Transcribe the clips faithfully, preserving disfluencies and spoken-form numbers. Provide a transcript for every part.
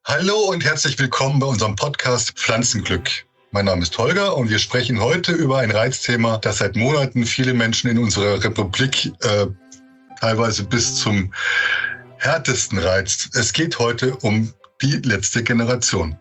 Hallo und herzlich willkommen bei unserem Podcast Pflanzenglück. Mein Name ist Holger und wir sprechen heute über ein Reizthema, das seit Monaten viele Menschen in unserer Republik äh, teilweise bis zum härtesten reizt. Es geht heute um die letzte Generation.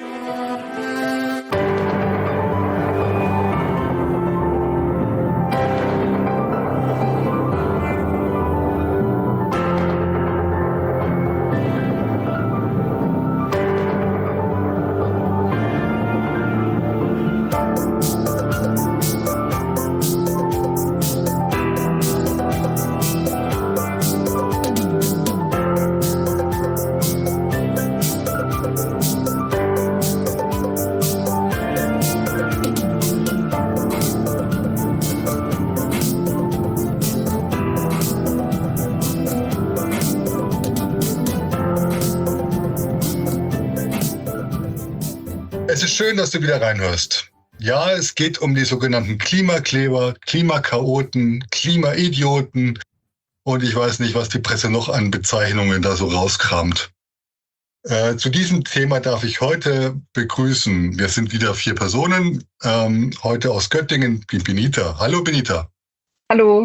Es ist schön, dass du wieder reinhörst. Ja, es geht um die sogenannten Klimakleber, Klimakaoten, Klimaidioten und ich weiß nicht, was die Presse noch an Bezeichnungen da so rauskramt. Äh, zu diesem Thema darf ich heute begrüßen. Wir sind wieder vier Personen, ähm, heute aus Göttingen, die Benita. Hallo Benita. Hallo.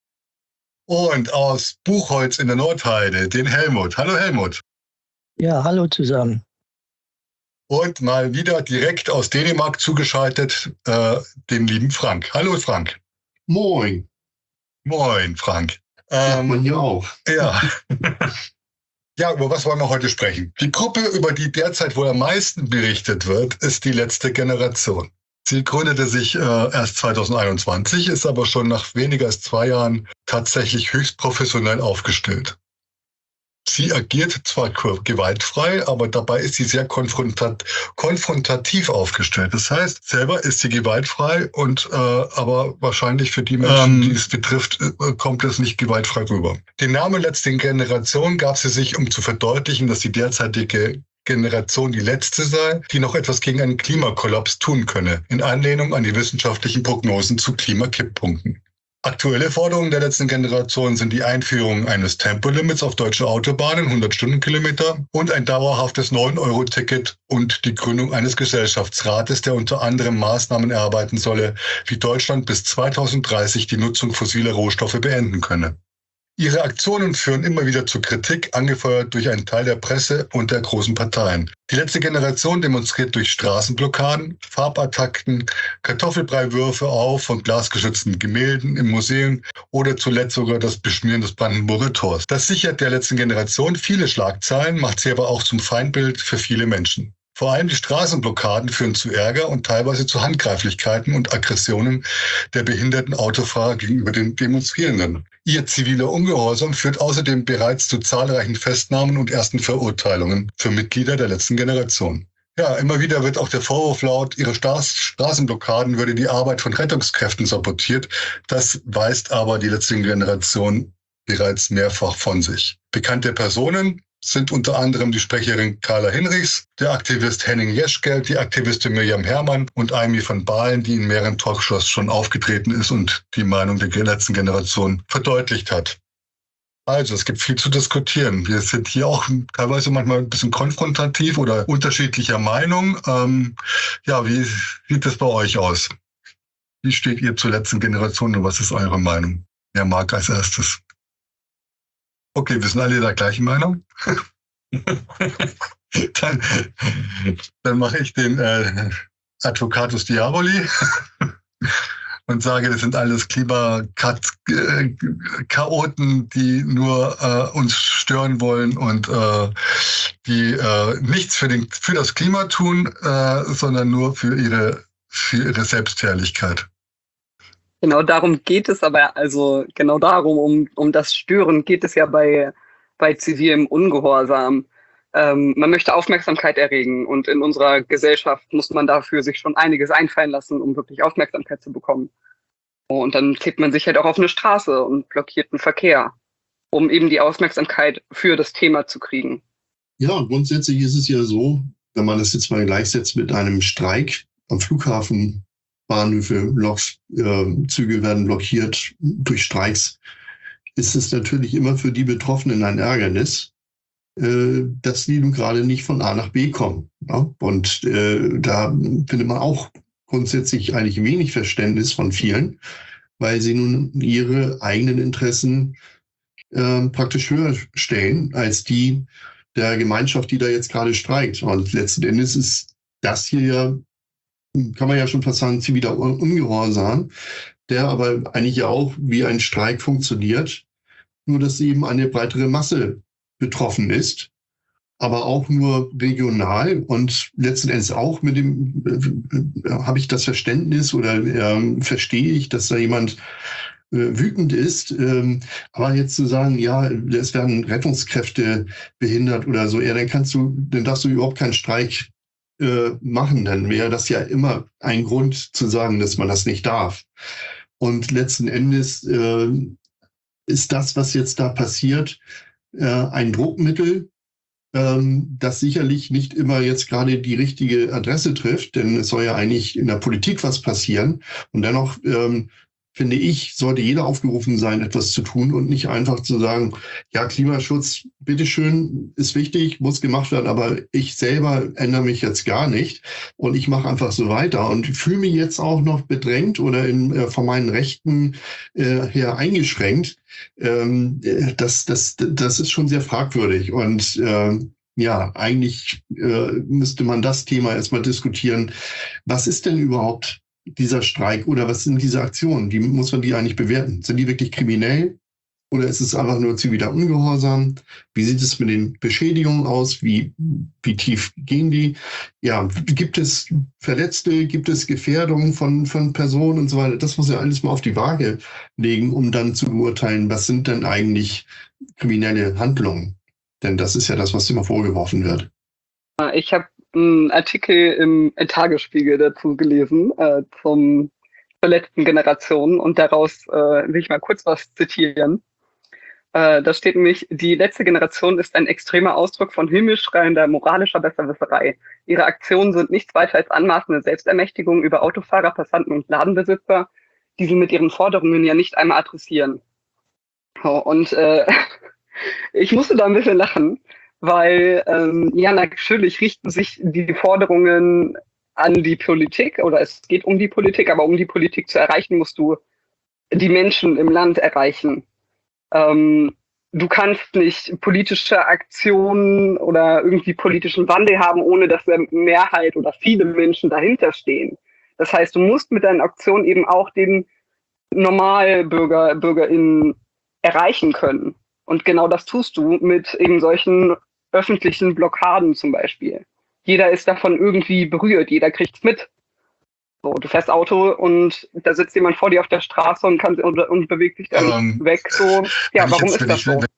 Und aus Buchholz in der Nordheide, den Helmut. Hallo Helmut. Ja, hallo zusammen. Und mal wieder direkt aus Dänemark zugeschaltet, äh, den lieben Frank. Hallo Frank. Moin. Moin Frank. Ähm, man hier auch. Ja. Ja, über was wollen wir heute sprechen? Die Gruppe, über die derzeit wohl am meisten berichtet wird, ist die letzte Generation. Sie gründete sich äh, erst zwanzig einundzwanzig, ist aber schon nach weniger als zwei Jahren tatsächlich höchst professionell aufgestellt. Sie agiert zwar gewaltfrei, aber dabei ist sie sehr konfrontat konfrontativ aufgestellt. Das heißt, selber ist sie gewaltfrei und äh, aber wahrscheinlich für die Menschen, ähm, die es betrifft, äh, kommt es nicht gewaltfrei rüber. Den Namen letzte Generation gab sie sich, um zu verdeutlichen, dass die derzeitige Generation die letzte sei, die noch etwas gegen einen Klimakollaps tun könne, in Anlehnung an die wissenschaftlichen Prognosen zu Klimakipppunkten. Aktuelle Forderungen der letzten Generation sind die Einführung eines Tempolimits auf deutschen Autobahnen, hundert Stundenkilometer, und ein dauerhaftes neun Euro Ticket und die Gründung eines Gesellschaftsrates, der unter anderem Maßnahmen erarbeiten solle, wie Deutschland bis zweitausenddreißig die Nutzung fossiler Rohstoffe beenden könne. Ihre Aktionen führen immer wieder zu Kritik, angefeuert durch einen Teil der Presse und der großen Parteien. Die letzte Generation demonstriert durch Straßenblockaden, Farbattacken, Kartoffelbreiwürfe auf von glasgeschützten Gemälden im Museum oder zuletzt sogar das Beschmieren des Brandenburger Tors. Das sichert der letzten Generation viele Schlagzeilen, macht sie aber auch zum Feindbild für viele Menschen. Vor allem die Straßenblockaden führen zu Ärger und teilweise zu Handgreiflichkeiten und Aggressionen der behinderten Autofahrer gegenüber den Demonstrierenden. Ihr ziviler Ungehorsam führt außerdem bereits zu zahlreichen Festnahmen und ersten Verurteilungen für Mitglieder der letzten Generation. Ja, immer wieder wird auch der Vorwurf laut, ihre Straßenblockaden würde die Arbeit von Rettungskräften sabotiert. Das weist aber die letzte Generation bereits mehrfach von sich. Bekannte Personen sind unter anderem die Sprecherin Carla Hinrichs, der Aktivist Henning Jeschke, die Aktivistin Mirjam Herrmann und Aimee van Baalen, die in mehreren Talkshows schon aufgetreten ist und die Meinung der letzten Generation verdeutlicht hat. Also, es gibt viel zu diskutieren. Wir sind hier auch teilweise manchmal ein bisschen konfrontativ oder unterschiedlicher Meinung. Ähm, ja, wie sieht das bei euch aus? Wie steht ihr zur letzten Generation und was ist eure Meinung? Wer mag als erstes? Okay, wir sind alle der gleichen Meinung. dann dann mache ich den äh, Advocatus Diaboli und sage, das sind alles Klimakaoten, die nur äh, uns stören wollen und äh, die äh, nichts für, den, für das Klima tun, äh, sondern nur für ihre, für ihre Selbstherrlichkeit. Genau darum geht es aber, also genau darum, um, um das Stören geht es ja bei, bei zivilem Ungehorsam. Ähm, man möchte Aufmerksamkeit erregen und in unserer Gesellschaft muss man dafür sich schon einiges einfallen lassen, um wirklich Aufmerksamkeit zu bekommen. Und dann klebt man sich halt auch auf eine Straße und blockiert den Verkehr, um eben die Aufmerksamkeit für das Thema zu kriegen. Ja, grundsätzlich ist es ja so, wenn man das jetzt mal gleichsetzt mit einem Streik am Flughafen, Bahnhöfe, Loks, äh, Züge werden blockiert durch Streiks, ist es natürlich immer für die Betroffenen ein Ärgernis. äh, dass die nun gerade nicht von A nach B kommen. Ja? Und äh, da findet man auch grundsätzlich eigentlich wenig Verständnis von vielen, weil sie nun ihre eigenen Interessen äh, praktisch höher stellen als die der Gemeinschaft, die da jetzt gerade streikt. Und letzten Endes ist das hier ja, kann man ja schon fast sagen, ziviler Ungehorsam, der aber eigentlich ja auch wie ein Streik funktioniert, nur dass eben eine breitere Masse betroffen ist, aber auch nur regional und letzten Endes auch mit dem, äh, habe ich das Verständnis oder äh, verstehe ich, dass da jemand äh, wütend ist, ähm, aber jetzt zu sagen, ja, es werden Rettungskräfte behindert oder so, ja, dann kannst du, dann darfst du überhaupt keinen Streik äh, machen, dann wäre das ja immer ein Grund zu sagen, dass man das nicht darf. Und letzten Endes äh, ist das, was jetzt da passiert, äh, ein Druckmittel, ähm, das sicherlich nicht immer jetzt gerade die richtige Adresse trifft, denn es soll ja eigentlich in der Politik was passieren. Und dennoch, ähm, finde ich, sollte jeder aufgerufen sein, etwas zu tun und nicht einfach zu sagen, ja, Klimaschutz, bitteschön, ist wichtig, muss gemacht werden, aber ich selber ändere mich jetzt gar nicht und ich mache einfach so weiter und fühle mich jetzt auch noch bedrängt oder in, äh, von meinen Rechten äh, her eingeschränkt. Ähm, das, das, das ist schon sehr fragwürdig und äh, ja, eigentlich äh, müsste man das Thema erstmal diskutieren. Was ist denn überhaupt dieser Streik oder was sind diese Aktionen? Wie muss man die eigentlich bewerten? Sind die wirklich kriminell oder ist es einfach nur ziviler Ungehorsam? Wie sieht es mit den Beschädigungen aus? Wie, wie tief gehen die? Ja, gibt es Verletzte? Gibt es Gefährdungen von, von Personen und so weiter? Das muss ja alles mal auf die Waage legen, um dann zu beurteilen, was sind denn eigentlich kriminelle Handlungen? Denn das ist ja das, was immer vorgeworfen wird. Ich habe einen Artikel im Tagesspiegel dazu gelesen, äh, zum, zur letzten Generation und daraus äh, will ich mal kurz was zitieren. Äh, da steht nämlich, die letzte Generation ist ein extremer Ausdruck von himmelschreiender moralischer Besserwisserei. Ihre Aktionen sind nichts weiter als anmaßende Selbstermächtigung über Autofahrer, Passanten und Ladenbesitzer, die sie mit ihren Forderungen ja nicht einmal adressieren. Oh, und äh, ich musste da ein bisschen lachen, weil ähm, ja, natürlich richten sich die Forderungen an die Politik oder es geht um die Politik, aber um die Politik zu erreichen, musst du die Menschen im Land erreichen. Ähm, du kannst nicht politische Aktionen oder irgendwie politischen Wandel haben, ohne dass eine Mehrheit oder viele Menschen dahinter stehen. Das heißt, du musst mit deinen Aktionen eben auch den Normalbürger, BürgerInnen erreichen können. Und genau das tust du mit eben solchen öffentlichen Blockaden zum Beispiel. Jeder ist davon irgendwie berührt, jeder kriegt's mit. So, du fährst Auto und da sitzt jemand vor dir auf der Straße und kann und, und bewegt sich dann ähm, weg. So, ja, warum jetzt, ist das ich, so?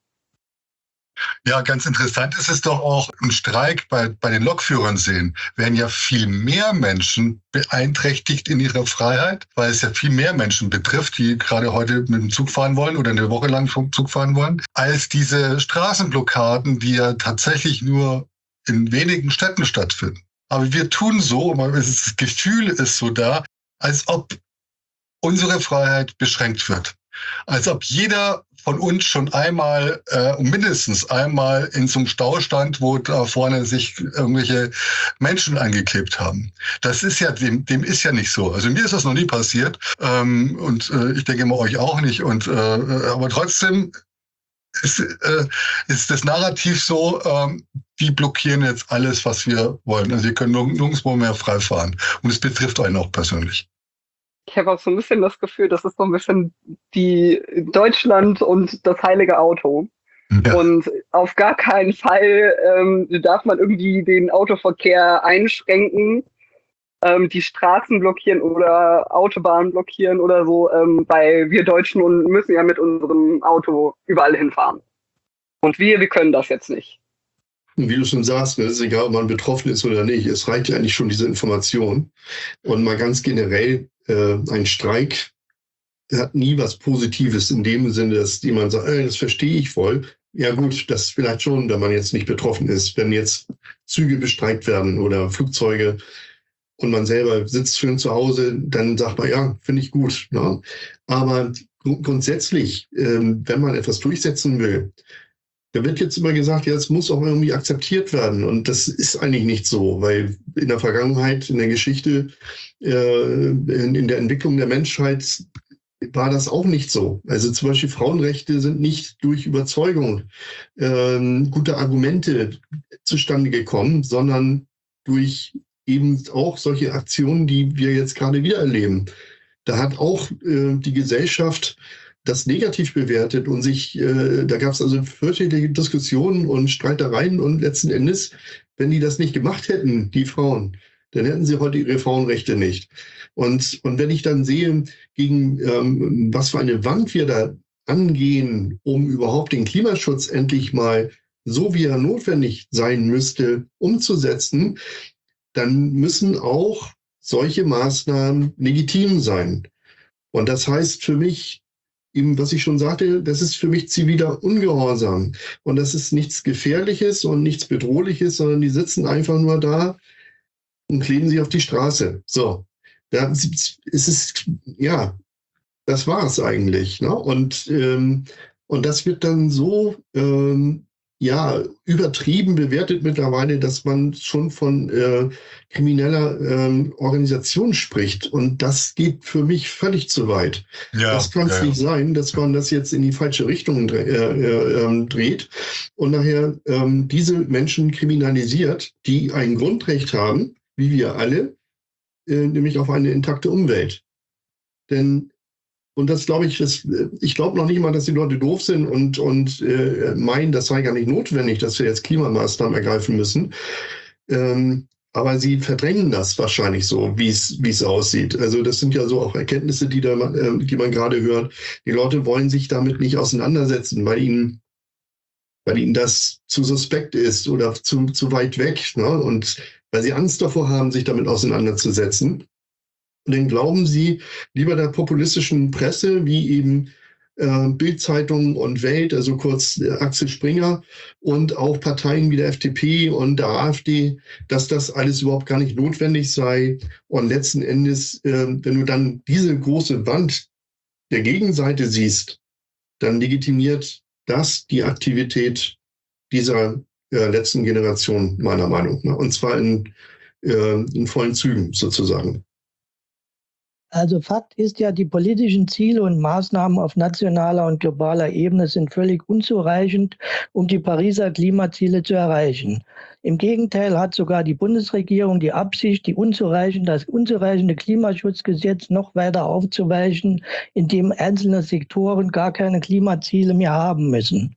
Ja, ganz interessant ist es doch auch, ein Streik bei, bei den Lokführern sehen, werden ja viel mehr Menschen beeinträchtigt in ihrer Freiheit, weil es ja viel mehr Menschen betrifft, die gerade heute mit dem Zug fahren wollen oder eine Woche lang vom Zug fahren wollen, als diese Straßenblockaden, die ja tatsächlich nur in wenigen Städten stattfinden. Aber wir tun so, das Gefühl ist so da, als ob unsere Freiheit beschränkt wird. Als ob jeder von uns schon einmal, äh, mindestens einmal in so einem Stau stand, wo da vorne sich irgendwelche Menschen angeklebt haben. Das ist ja, dem, dem ist ja nicht so. Also mir ist das noch nie passiert ähm, und äh, ich denke mal euch auch nicht. Und äh, aber trotzdem ist, äh, ist das Narrativ so, ähm, die blockieren jetzt alles, was wir wollen. Also wir können nirgendwo mehr frei fahren. Und es betrifft einen auch persönlich. Ich habe auch so ein bisschen das Gefühl, das ist so ein bisschen die Deutschland und das heilige Auto. Ja. Und auf gar keinen Fall ähm, darf man irgendwie den Autoverkehr einschränken, ähm, die Straßen blockieren oder Autobahnen blockieren oder so, ähm, weil wir Deutschen und müssen ja mit unserem Auto überall hinfahren. Und wir, wir können das jetzt nicht. Wie du schon sagst, es ist egal, ob man betroffen ist oder nicht. Es reicht ja eigentlich schon diese Information. Und mal ganz generell, äh, ein Streik hat nie was Positives in dem Sinne, dass jemand sagt, ey, das verstehe ich voll. Ja gut, das vielleicht schon, wenn man jetzt nicht betroffen ist. Wenn jetzt Züge bestreikt werden oder Flugzeuge und man selber sitzt schön zu Hause, dann sagt man, ja, finde ich gut. Ja. Aber gr- grundsätzlich, äh, wenn man etwas durchsetzen will, Da wird jetzt immer gesagt, ja, es muss auch irgendwie akzeptiert werden. Und das ist eigentlich nicht so, weil in der Vergangenheit, in der Geschichte, äh, in, in der Entwicklung der Menschheit war das auch nicht so. Also zum Beispiel Frauenrechte sind nicht durch Überzeugung, äh, gute Argumente zustande gekommen, sondern durch eben auch solche Aktionen, die wir jetzt gerade wieder erleben. Da hat auch äh, die Gesellschaft das negativ bewertet und sich, äh, da gab es also fürchterliche Diskussionen und Streitereien und letzten Endes, wenn die das nicht gemacht hätten, die Frauen, dann hätten sie heute ihre Frauenrechte nicht. Und, und wenn ich dann sehe, gegen ähm, was für eine Wand wir da angehen, um überhaupt den Klimaschutz endlich mal so, wie er notwendig sein müsste, umzusetzen, dann müssen auch solche Maßnahmen legitim sein. Und das heißt für mich, eben, was ich schon sagte, das ist für mich ziviler Ungehorsam. Und das ist nichts Gefährliches und nichts Bedrohliches, sondern die sitzen einfach nur da und kleben sich auf die Straße. So, da ist es, ja, das war es eigentlich. Ne? Und, ähm, und das wird dann so ähm, ja, übertrieben bewertet mittlerweile, dass man schon von äh, krimineller ähm, Organisation spricht. Und das geht für mich völlig zu weit. Ja, das kann es ja, nicht sein, dass man das jetzt in die falsche Richtung dre äh, äh, dreht und nachher ähm, diese Menschen kriminalisiert, die ein Grundrecht haben, wie wir alle, äh, nämlich auf eine intakte Umwelt. Denn Und das glaube ich, das, ich glaube noch nicht mal, dass die Leute doof sind und, und äh, meinen, das sei gar nicht notwendig, dass wir jetzt Klimamaßnahmen ergreifen müssen. Ähm, aber sie verdrängen das wahrscheinlich so, wie es wie es aussieht. Also das sind ja so auch Erkenntnisse, die, da, äh, die man gerade hört. Die Leute wollen sich damit nicht auseinandersetzen, weil ihnen, weil ihnen das zu suspekt ist oder zu, zu weit weg. Ne? Und weil sie Angst davor haben, sich damit auseinanderzusetzen. Und dann glauben sie lieber der populistischen Presse, wie eben äh, Bild-Zeitung und Welt, also kurz äh, Axel Springer und auch Parteien wie der F D P und der AfD, dass das alles überhaupt gar nicht notwendig sei. Und letzten Endes, äh, wenn du dann diese große Wand der Gegenseite siehst, dann legitimiert das die Aktivität dieser äh, letzten Generation, meiner Meinung nach. Und zwar in, äh, in vollen Zügen sozusagen. Also Fakt ist ja, die politischen Ziele und Maßnahmen auf nationaler und globaler Ebene sind völlig unzureichend, um die Pariser Klimaziele zu erreichen. Im Gegenteil hat sogar die Bundesregierung die Absicht, die unzureichende, das unzureichende Klimaschutzgesetz noch weiter aufzuweichen, indem einzelne Sektoren gar keine Klimaziele mehr haben müssen.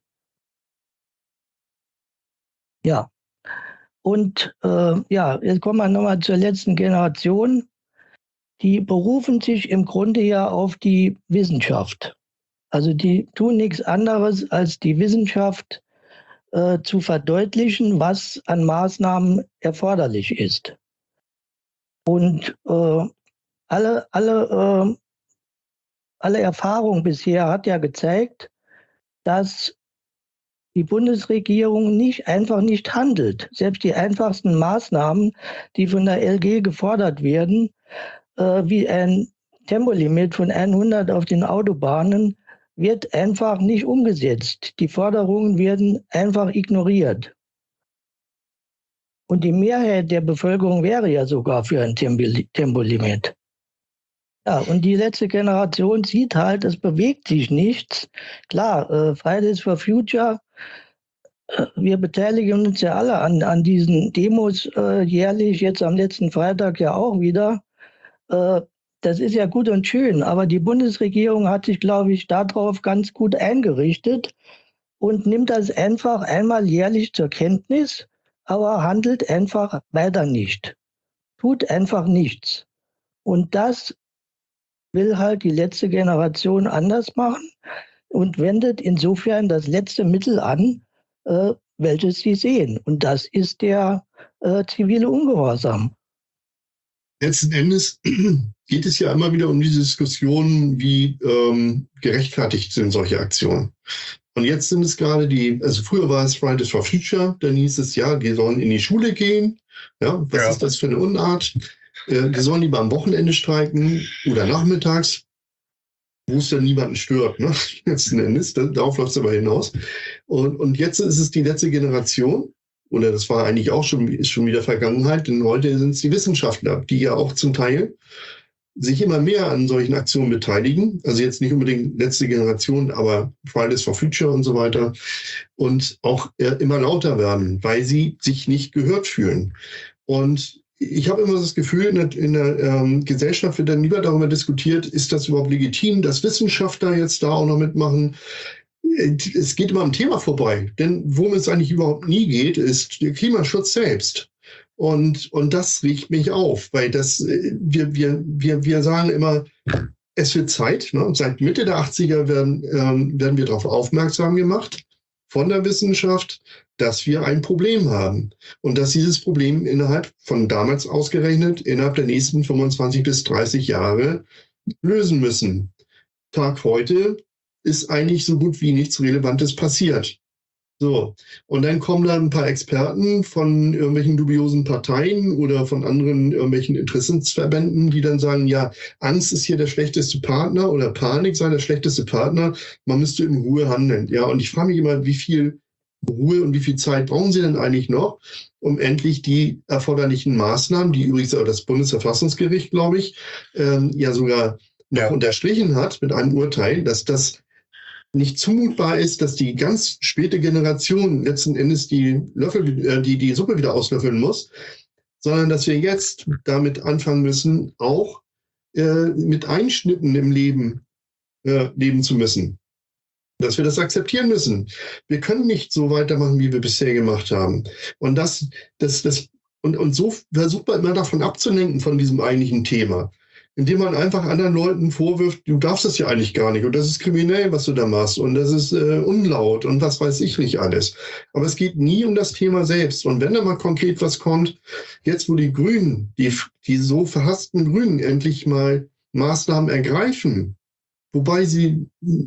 Ja, und äh, ja, jetzt kommen wir nochmal zur letzten Generation. Die berufen sich im Grunde ja auf die Wissenschaft. Also die tun nichts anderes, als die Wissenschaft äh, zu verdeutlichen, was an Maßnahmen erforderlich ist. Und äh, alle, alle, äh, alle Erfahrung bisher hat ja gezeigt, dass die Bundesregierung nicht einfach nicht handelt. Selbst die einfachsten Maßnahmen, die von der L G gefordert werden, wie ein Tempolimit von hundert auf den Autobahnen, wird einfach nicht umgesetzt. Die Forderungen werden einfach ignoriert. Und die Mehrheit der Bevölkerung wäre ja sogar für ein Tempolimit. Ja, und die letzte Generation sieht halt, es bewegt sich nichts. Klar, äh, Fridays for Future, äh, wir beteiligen uns ja alle an, an diesen Demos äh, jährlich, jetzt am letzten Freitag ja auch wieder. Das ist ja gut und schön, aber die Bundesregierung hat sich, glaube ich, darauf ganz gut eingerichtet und nimmt das einfach einmal jährlich zur Kenntnis, aber handelt einfach weiter nicht. Tut einfach nichts. Und das will halt die letzte Generation anders machen und wendet insofern das letzte Mittel an, äh, welches sie sehen. Und das ist der äh, zivile Ungehorsam. Letzten Endes geht es ja immer wieder um diese Diskussion, wie ähm, gerechtfertigt sind solche Aktionen. Und jetzt sind es gerade die, also früher war es Fridays for Future, dann hieß es, ja, die sollen in die Schule gehen. Ja, was ja. ist das für eine Unart? Äh, die sollen lieber am Wochenende streiken oder nachmittags. wo es dann niemanden stört, ne? Letzten Endes, darauf läuft es aber hinaus. Und, und jetzt ist es die letzte Generation, oder das war eigentlich auch schon, ist schon wieder Vergangenheit, denn heute sind es die Wissenschaftler, die ja auch zum Teil sich immer mehr an solchen Aktionen beteiligen. Also jetzt nicht unbedingt letzte Generation, aber Fridays for Future und so weiter. Und auch äh, immer lauter werden, weil sie sich nicht gehört fühlen. Und ich habe immer das Gefühl, in der, in der ähm, Gesellschaft wird dann lieber darüber diskutiert, ist das überhaupt legitim, dass Wissenschaftler jetzt da auch noch mitmachen. Es geht immer am Thema vorbei. Denn worum es eigentlich überhaupt nie geht, ist der Klimaschutz selbst. Und, und das regt mich auf, weil das, wir, wir, wir, wir sagen immer, es wird Zeit. Ne? Seit Mitte der achtziger werden, ähm, werden wir darauf aufmerksam gemacht von der Wissenschaft, dass wir ein Problem haben und dass dieses Problem innerhalb von damals ausgerechnet, innerhalb der nächsten fünfundzwanzig bis dreißig Jahre lösen müssen. Tag heute ist eigentlich so gut wie nichts Relevantes passiert. So, und dann kommen da ein paar Experten von irgendwelchen dubiosen Parteien oder von anderen irgendwelchen Interessensverbänden, die dann sagen, ja, Angst ist hier der schlechteste Partner oder Panik sei der schlechteste Partner, man müsste in Ruhe handeln. Ja, und ich frage mich immer, wie viel Ruhe und wie viel Zeit brauchen Sie denn eigentlich noch, um endlich die erforderlichen Maßnahmen, die übrigens das Bundesverfassungsgericht, glaube ich, ähm, ja sogar noch ja. unterstrichen hat mit einem Urteil, dass das nicht zumutbar ist, dass die ganz späte Generation letzten Endes die Löffel, äh, die, die Suppe wieder auslöffeln muss, sondern dass wir jetzt damit anfangen müssen, auch äh, mit Einschnitten im Leben äh, leben zu müssen. Dass wir das akzeptieren müssen. Wir können nicht so weitermachen, wie wir bisher gemacht haben. Und das, das, das, und, und so versucht man immer davon abzulenken von diesem eigentlichen Thema. Indem man einfach anderen Leuten vorwirft, du darfst das ja eigentlich gar nicht und das ist kriminell, was du da machst und das ist äh, unlaut und was weiß ich nicht alles. Aber es geht nie um das Thema selbst. Und wenn da mal konkret was kommt, jetzt wo die Grünen, die, die so verhassten Grünen endlich mal Maßnahmen ergreifen, wobei sie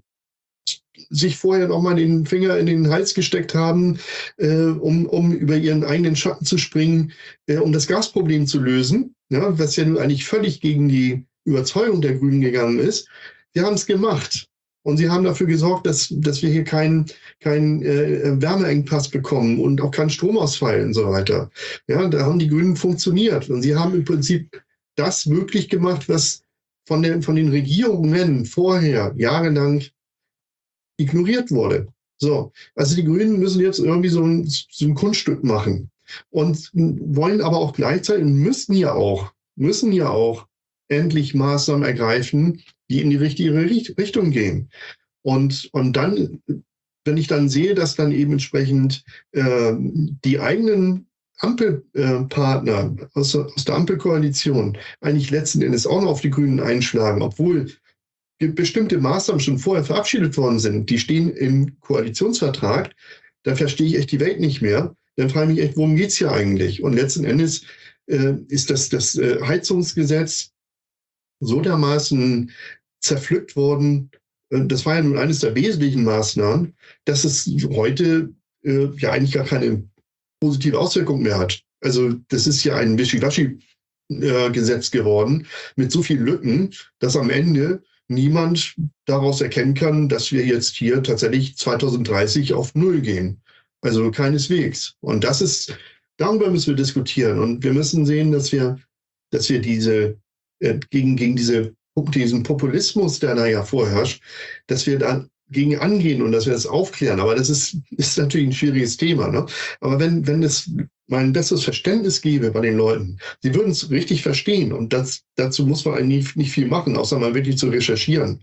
sich vorher noch mal den Finger in den Hals gesteckt haben, äh, um, um über ihren eigenen Schatten zu springen, äh, um das Gasproblem zu lösen, ja, was ja nun eigentlich völlig gegen die Überzeugung der Grünen gegangen ist. Sie haben es gemacht. Und sie haben dafür gesorgt, dass, dass wir hier keinen keinen äh, Wärmeengpass bekommen und auch keinen Stromausfall und so weiter. Ja, da haben die Grünen funktioniert. Und sie haben im Prinzip das möglich gemacht, was von, der, von den Regierungen vorher jahrelang ignoriert wurde. So, also die Grünen müssen jetzt irgendwie so ein, so ein Kunststück machen und wollen aber auch gleichzeitig, müssen ja auch, müssen ja auch endlich Maßnahmen ergreifen, die in die richtige Richtung gehen. Und, und dann, wenn ich dann sehe, dass dann eben entsprechend äh, die eigenen Ampelpartner äh, aus, aus der Ampelkoalition eigentlich letzten Endes auch noch auf die Grünen einschlagen, obwohl bestimmte Maßnahmen schon vorher verabschiedet worden sind, die stehen im Koalitionsvertrag, da verstehe ich echt die Welt nicht mehr. Dann frage ich mich echt, worum geht es hier eigentlich? Und letzten Endes äh, ist das, das äh, Heizungsgesetz so dermaßen zerpflückt worden, äh, das war ja nun eines der wesentlichen Maßnahmen, dass es heute äh, ja eigentlich gar keine positive Auswirkung mehr hat. Also das ist ja ein Wischiwaschi-Gesetz geworden mit so vielen Lücken, dass am Ende niemand daraus erkennen kann, dass wir jetzt hier tatsächlich zweitausenddreißig auf Null gehen. Also keineswegs. Und das ist, darüber müssen wir diskutieren. Und wir müssen sehen, dass wir, dass wir diese, äh, gegen, gegen diese, diesen Populismus, der da ja vorherrscht, dass wir da gegen angehen und dass wir das aufklären. Aber das ist, ist natürlich ein schwieriges Thema. Ne? Aber wenn, wenn es mal ein besseres Verständnis gäbe bei den Leuten, sie würden es richtig verstehen. Und das, dazu muss man eigentlich nicht viel machen, außer mal wirklich zu recherchieren.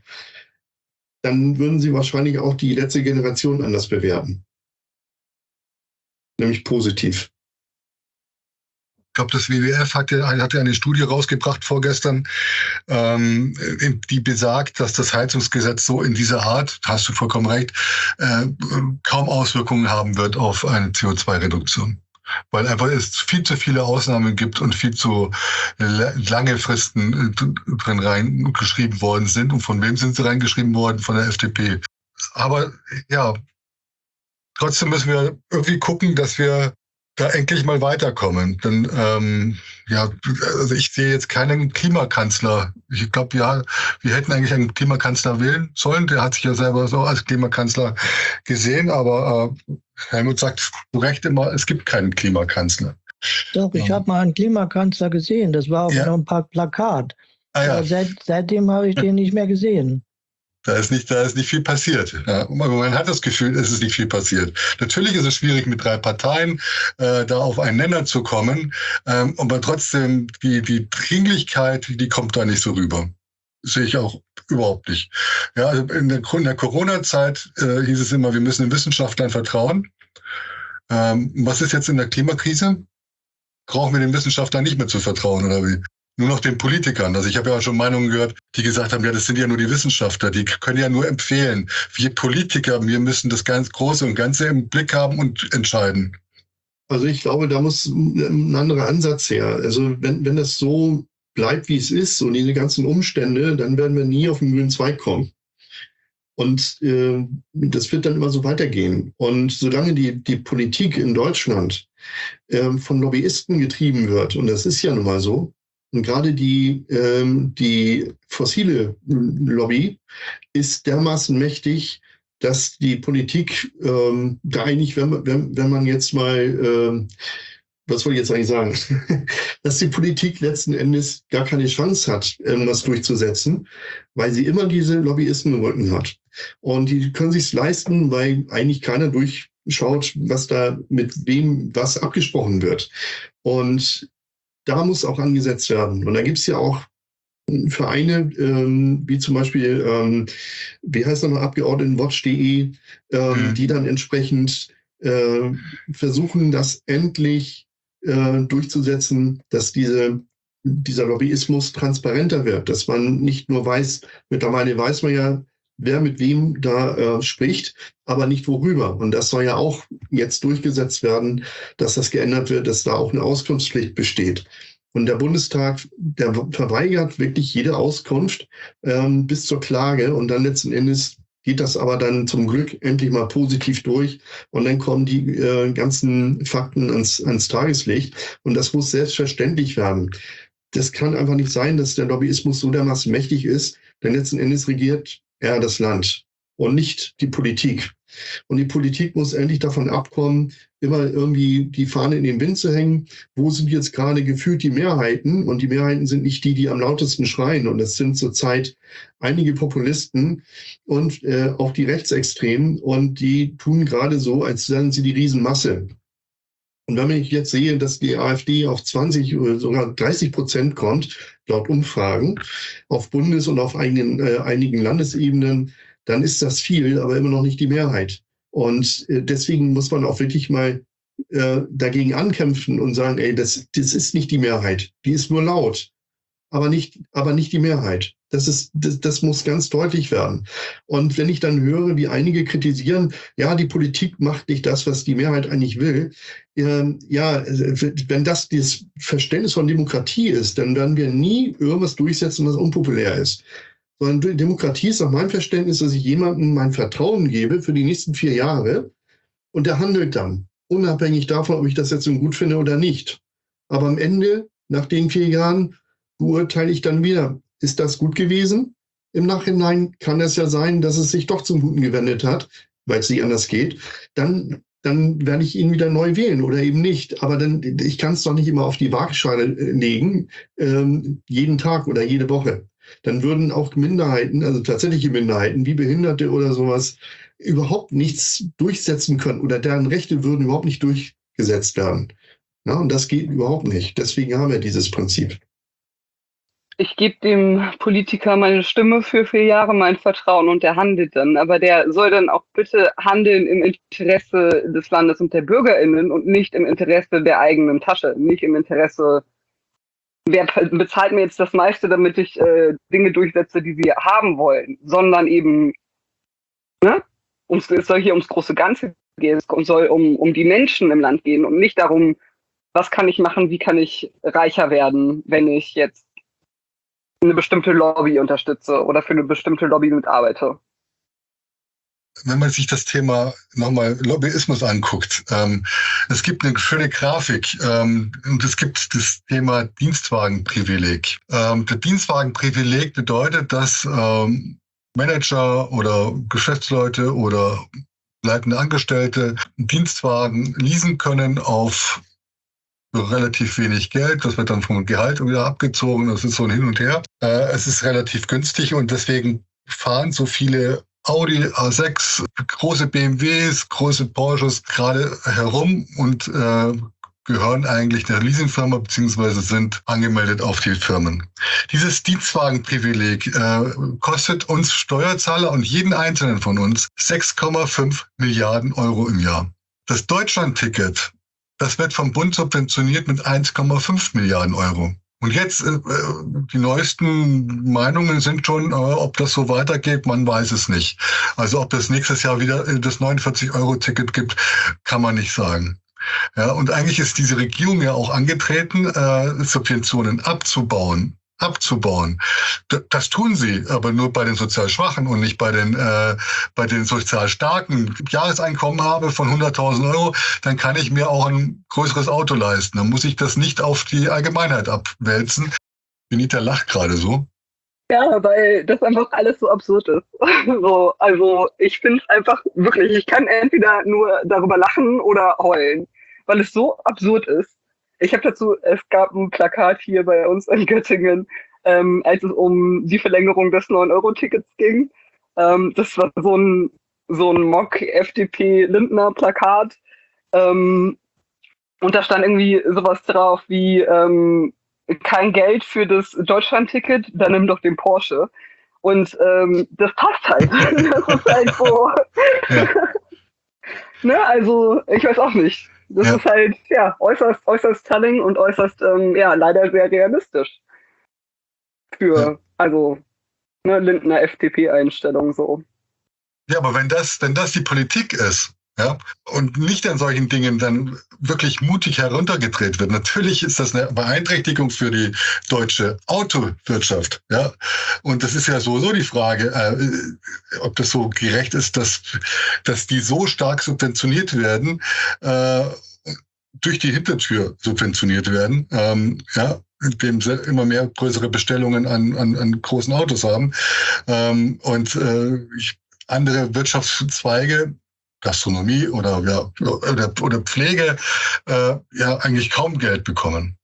Dann würden sie wahrscheinlich auch die letzte Generation anders bewerten. Nämlich positiv. Ich glaube, das W W F hatte, hatte eine Studie rausgebracht vorgestern, ähm, die besagt, dass das Heizungsgesetz so in dieser Art, hast du vollkommen recht, äh, kaum Auswirkungen haben wird auf eine C O zwei Reduktion. Weil einfach es viel zu viele Ausnahmen gibt und viel zu lange Fristen drin reingeschrieben worden sind. Und von wem sind sie reingeschrieben worden? Von der F D P. Aber ja, trotzdem müssen wir irgendwie gucken, dass wir da endlich mal weiterkommen. Denn ähm, ja, also ich sehe jetzt keinen Klimakanzler. Ich glaube, ja, wir hätten eigentlich einen Klimakanzler wählen sollen. Der hat sich ja selber so als Klimakanzler gesehen, aber äh, Helmut sagt zu Recht immer, es gibt keinen Klimakanzler. Doch, ich Ja. habe mal einen Klimakanzler gesehen. Das war auf Ja. einem Plakat. Ah, ja. Aber seit, seitdem habe ich den nicht mehr gesehen. Da ist nicht, da ist nicht viel passiert. Ja, man hat das Gefühl, es ist nicht viel passiert. Natürlich ist es schwierig, mit drei Parteien äh, da auf einen Nenner zu kommen, ähm, aber trotzdem die die Dringlichkeit, die kommt da nicht so rüber. Sehe ich auch überhaupt nicht. Ja, also in der, in der Corona-Zeit äh, hieß es immer, wir müssen den Wissenschaftlern vertrauen. Ähm, was ist jetzt in der Klimakrise? Brauchen wir den Wissenschaftlern nicht mehr zu vertrauen, oder wie? Nur noch den Politikern. Also ich habe ja auch schon Meinungen gehört, die gesagt haben, ja, das sind ja nur die Wissenschaftler, die können ja nur empfehlen. Wir Politiker, wir müssen das ganz Große und Ganze im Blick haben und entscheiden. Also ich glaube, da muss ein anderer Ansatz her. Also wenn, wenn das so bleibt, wie es ist und diese ganzen Umstände, dann werden wir nie auf den grünen Zweig kommen. Und äh, das wird dann immer so weitergehen. Und solange die, die Politik in Deutschland äh, von Lobbyisten getrieben wird, und das ist ja nun mal so, und gerade die, ähm, die fossile Lobby ist dermaßen mächtig, dass die Politik ähm, da eigentlich, wenn man, wenn, wenn man jetzt mal, ähm, was soll ich jetzt eigentlich sagen, dass die Politik letzten Endes gar keine Chance hat, irgendwas durchzusetzen, weil sie immer diese Lobbyisten im Rücken hat. Und die können sich es leisten, weil eigentlich keiner durchschaut, was da mit wem was abgesprochen wird. Und da muss auch angesetzt werden. Und da gibt es ja auch Vereine, ähm, wie zum Beispiel, ähm, wie heißt nochmal, Abgeordnetenwatch punkt de, ähm, mhm. die dann entsprechend äh, versuchen, das endlich äh, durchzusetzen, dass diese, dieser Lobbyismus transparenter wird, dass man nicht nur weiß, mittlerweile weiß man ja, wer mit wem da äh, spricht, aber nicht worüber. Und das soll ja auch jetzt durchgesetzt werden, dass das geändert wird, dass da auch eine Auskunftspflicht besteht. Und der Bundestag, der verweigert wirklich jede Auskunft ähm, bis zur Klage. Und dann letzten Endes geht das aber dann zum Glück endlich mal positiv durch. Und dann kommen die äh, ganzen Fakten ans, ans Tageslicht. Und das muss selbstverständlich werden. Das kann einfach nicht sein, dass der Lobbyismus so dermaßen mächtig ist. Denn letzten Endes regiert er das Land und nicht die Politik. Und die Politik muss endlich davon abkommen, immer irgendwie die Fahne in den Wind zu hängen. Wo sind jetzt gerade gefühlt die Mehrheiten? Und die Mehrheiten sind nicht die, die am lautesten schreien. Und das sind zurzeit einige Populisten und äh, auch die Rechtsextremen. Und die tun gerade so, als seien sie die Riesenmasse. Und wenn ich jetzt sehe, dass die AfD auf zwanzig oder sogar dreißig Prozent kommt, laut Umfragen, auf Bundes- und auf eigenen, äh, einigen Landesebenen, dann ist das viel, aber immer noch nicht die Mehrheit. Und äh, deswegen muss man auch wirklich mal äh, dagegen ankämpfen und sagen, ey, das, das ist nicht die Mehrheit. Die ist nur laut, aber nicht, aber nicht die Mehrheit. Das ist, das, das muss ganz deutlich werden. Und wenn ich dann höre, wie einige kritisieren, ja, die Politik macht nicht das, was die Mehrheit eigentlich will. Ähm, ja, wenn das das Verständnis von Demokratie ist, dann werden wir nie irgendwas durchsetzen, was unpopulär ist. Sondern Demokratie ist nach meinem Verständnis, dass ich jemandem mein Vertrauen gebe für die nächsten vier Jahre und der handelt dann, unabhängig davon, ob ich das jetzt so gut finde oder nicht. Aber am Ende, nach den vier Jahren, beurteile ich dann wieder, ist das gut gewesen? Im Nachhinein kann es ja sein, dass es sich doch zum Guten gewendet hat, weil es nicht anders geht. Dann, dann werde ich ihn wieder neu wählen oder eben nicht. Aber dann, ich kann es doch nicht immer auf die Waagschale legen, ähm, jeden Tag oder jede Woche. Dann würden auch Minderheiten, also tatsächliche Minderheiten, wie Behinderte oder sowas, überhaupt nichts durchsetzen können oder deren Rechte würden überhaupt nicht durchgesetzt werden. Ja, und das geht überhaupt nicht. Deswegen haben wir dieses Prinzip. Ich gebe dem Politiker meine Stimme für vier Jahre, mein Vertrauen und der handelt dann. Aber der soll dann auch bitte handeln im Interesse des Landes und der BürgerInnen und nicht im Interesse der eigenen Tasche, nicht im Interesse, wer bezahlt mir jetzt das meiste, damit ich äh, Dinge durchsetze, die sie haben wollen, sondern eben, ne? Ums, es soll hier ums große Ganze gehen, es soll um, um die Menschen im Land gehen und nicht darum, was kann ich machen, wie kann ich reicher werden, wenn ich jetzt eine bestimmte Lobby unterstütze oder für eine bestimmte Lobby mitarbeite. wenn man sich das Thema nochmal Lobbyismus anguckt, ähm, es gibt eine schöne Grafik ähm, und es gibt das Thema Dienstwagenprivileg. Ähm, das Dienstwagenprivileg bedeutet, dass ähm, Manager oder Geschäftsleute oder leitende Angestellte einen Dienstwagen leasen können auf relativ wenig Geld. Das wird dann vom Gehalt wieder abgezogen. Das ist so ein Hin und Her. Äh, es ist relativ günstig und deswegen fahren so viele Audi A sechs, große B M Ws, große Porsches gerade herum und äh, gehören eigentlich der Leasingfirma beziehungsweise sind angemeldet auf die Firmen. Dieses Dienstwagenprivileg äh, kostet uns Steuerzahler und jeden einzelnen von uns sechs Komma fünf Milliarden Euro im Jahr. Das Deutschland-Ticket, das wird vom Bund subventioniert mit eins Komma fünf Milliarden Euro. Und jetzt, äh, die neuesten Meinungen sind schon, äh, ob das so weitergeht, man weiß es nicht. Also ob das nächstes Jahr wieder das neunundvierzig Euro Ticket gibt, kann man nicht sagen. Ja, und eigentlich ist diese Regierung ja auch angetreten, äh, Subventionen abzubauen. abzubauen. Das tun sie, aber nur bei den sozial Schwachen und nicht bei den äh, bei den sozial Starken. Jahreseinkommen habe von hunderttausend Euro, dann kann ich mir auch ein größeres Auto leisten. Dann muss ich das nicht auf die Allgemeinheit abwälzen. Benita lacht gerade so. Ja, weil das einfach alles so absurd ist. So, also ich finde es einfach wirklich, ich kann entweder nur darüber lachen oder heulen, weil es so absurd ist. Ich habe dazu, es gab ein Plakat hier bei uns in Göttingen, ähm, als es um die Verlängerung des neun Euro Tickets ging. Ähm, das war so ein, so ein Mock-F D P-Lindner-Plakat. Ähm, und da stand irgendwie sowas drauf wie, ähm, kein Geld für das Deutschland-Ticket, dann nimm doch den Porsche. Und ähm, das passt halt. Das ist halt so. Ja. Ne, also, ich weiß auch nicht. Das ja. ist halt, ja, äußerst, äußerst telling und äußerst, ähm, ja, leider sehr realistisch. Für, ja. also, ne, Lindner F D P-Einstellung so. Ja, aber wenn das, wenn das die Politik ist, ja, und nicht an solchen Dingen dann wirklich mutig heruntergedreht wird. Natürlich ist das eine Beeinträchtigung für die deutsche Autowirtschaft, ja. Und das ist ja sowieso die Frage, äh, ob das so gerecht ist, dass, dass die so stark subventioniert werden, äh, durch die Hintertür subventioniert werden, ähm, ja, indem sie immer mehr größere Bestellungen an, an, an großen Autos haben. Ähm, und äh, ich, andere Wirtschaftszweige, Gastronomie oder, ja, oder, oder Pflege, äh, ja eigentlich kaum Geld bekommen.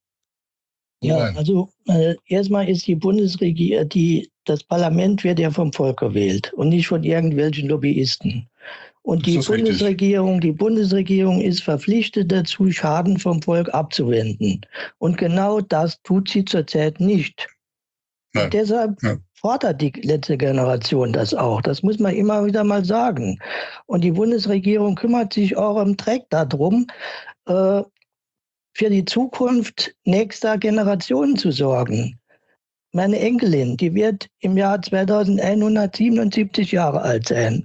Ja, Nein. also äh, erstmal ist die Bundesregierung, die, das Parlament wird ja vom Volk gewählt und nicht von irgendwelchen Lobbyisten. Und die Bundesregierung, richtig? die Bundesregierung ist verpflichtet dazu, Schaden vom Volk abzuwenden. Und genau das tut sie zurzeit nicht. Nein. Und deshalb ja. fordert die letzte Generation das auch. Das muss man immer wieder mal sagen. Und die Bundesregierung kümmert sich auch im Dreck darum, äh, für die Zukunft nächster Generationen zu sorgen. Meine Enkelin, die wird im Jahr zweitausendeinhundertsiebenundsiebzig Jahre alt sein.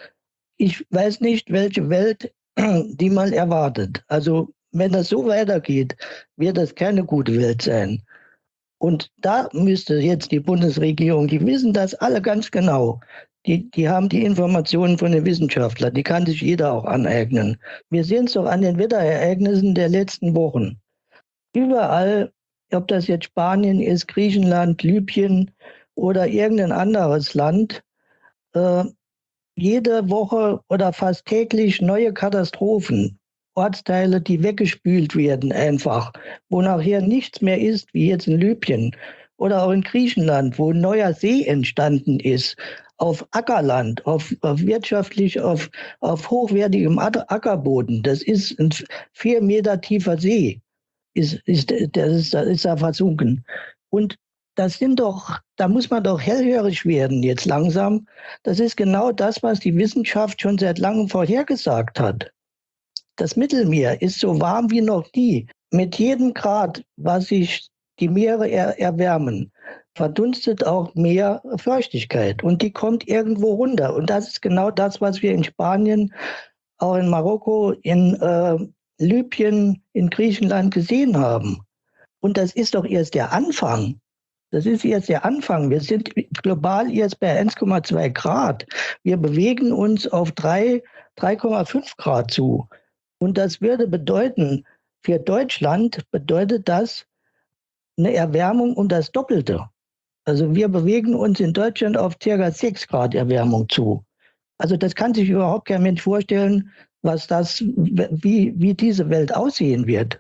Ich weiß nicht, welche Welt die mal erwartet. Also wenn das so weitergeht, wird das keine gute Welt sein. Und da müsste jetzt die Bundesregierung, die wissen das alle ganz genau, die, die haben die Informationen von den Wissenschaftlern, die kann sich jeder auch aneignen. Wir sehen es doch an den Wetterereignissen der letzten Wochen. Überall, ob das jetzt Spanien ist, Griechenland, Libyen oder irgendein anderes Land, äh, jede Woche oder fast täglich neue Katastrophen. Ortsteile, die weggespült werden einfach, wo nachher nichts mehr ist, wie jetzt in Libyen oder auch in Griechenland, wo ein neuer See entstanden ist, auf Ackerland, auf, auf wirtschaftlich, auf, auf hochwertigem Ackerboden. Das ist ein vier Meter tiefer See, ist, ist, das ist, das ist da versunken. Und das sind doch, da muss man doch hellhörig werden jetzt langsam. Das ist genau das, was die Wissenschaft schon seit langem vorhergesagt hat. Das Mittelmeer ist so warm wie noch nie. Mit jedem Grad, was sich die Meere er erwärmen, verdunstet auch mehr Feuchtigkeit. Und die kommt irgendwo runter. Und das ist genau das, was wir in Spanien, auch in Marokko, in äh, Libyen, in Griechenland gesehen haben. Und das ist doch erst der Anfang. Das ist jetzt der Anfang. Wir sind global jetzt bei eins Komma zwei Grad. Wir bewegen uns auf drei, drei Komma fünf Grad zu. Und das würde bedeuten, für Deutschland bedeutet das eine Erwärmung um das Doppelte. Also wir bewegen uns in Deutschland auf ca. sechs Grad Erwärmung zu. Also das kann sich überhaupt kein Mensch vorstellen, was das, wie, wie diese Welt aussehen wird.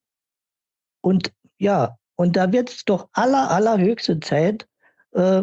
Und ja, und da wird es doch aller, allerhöchste Zeit, äh,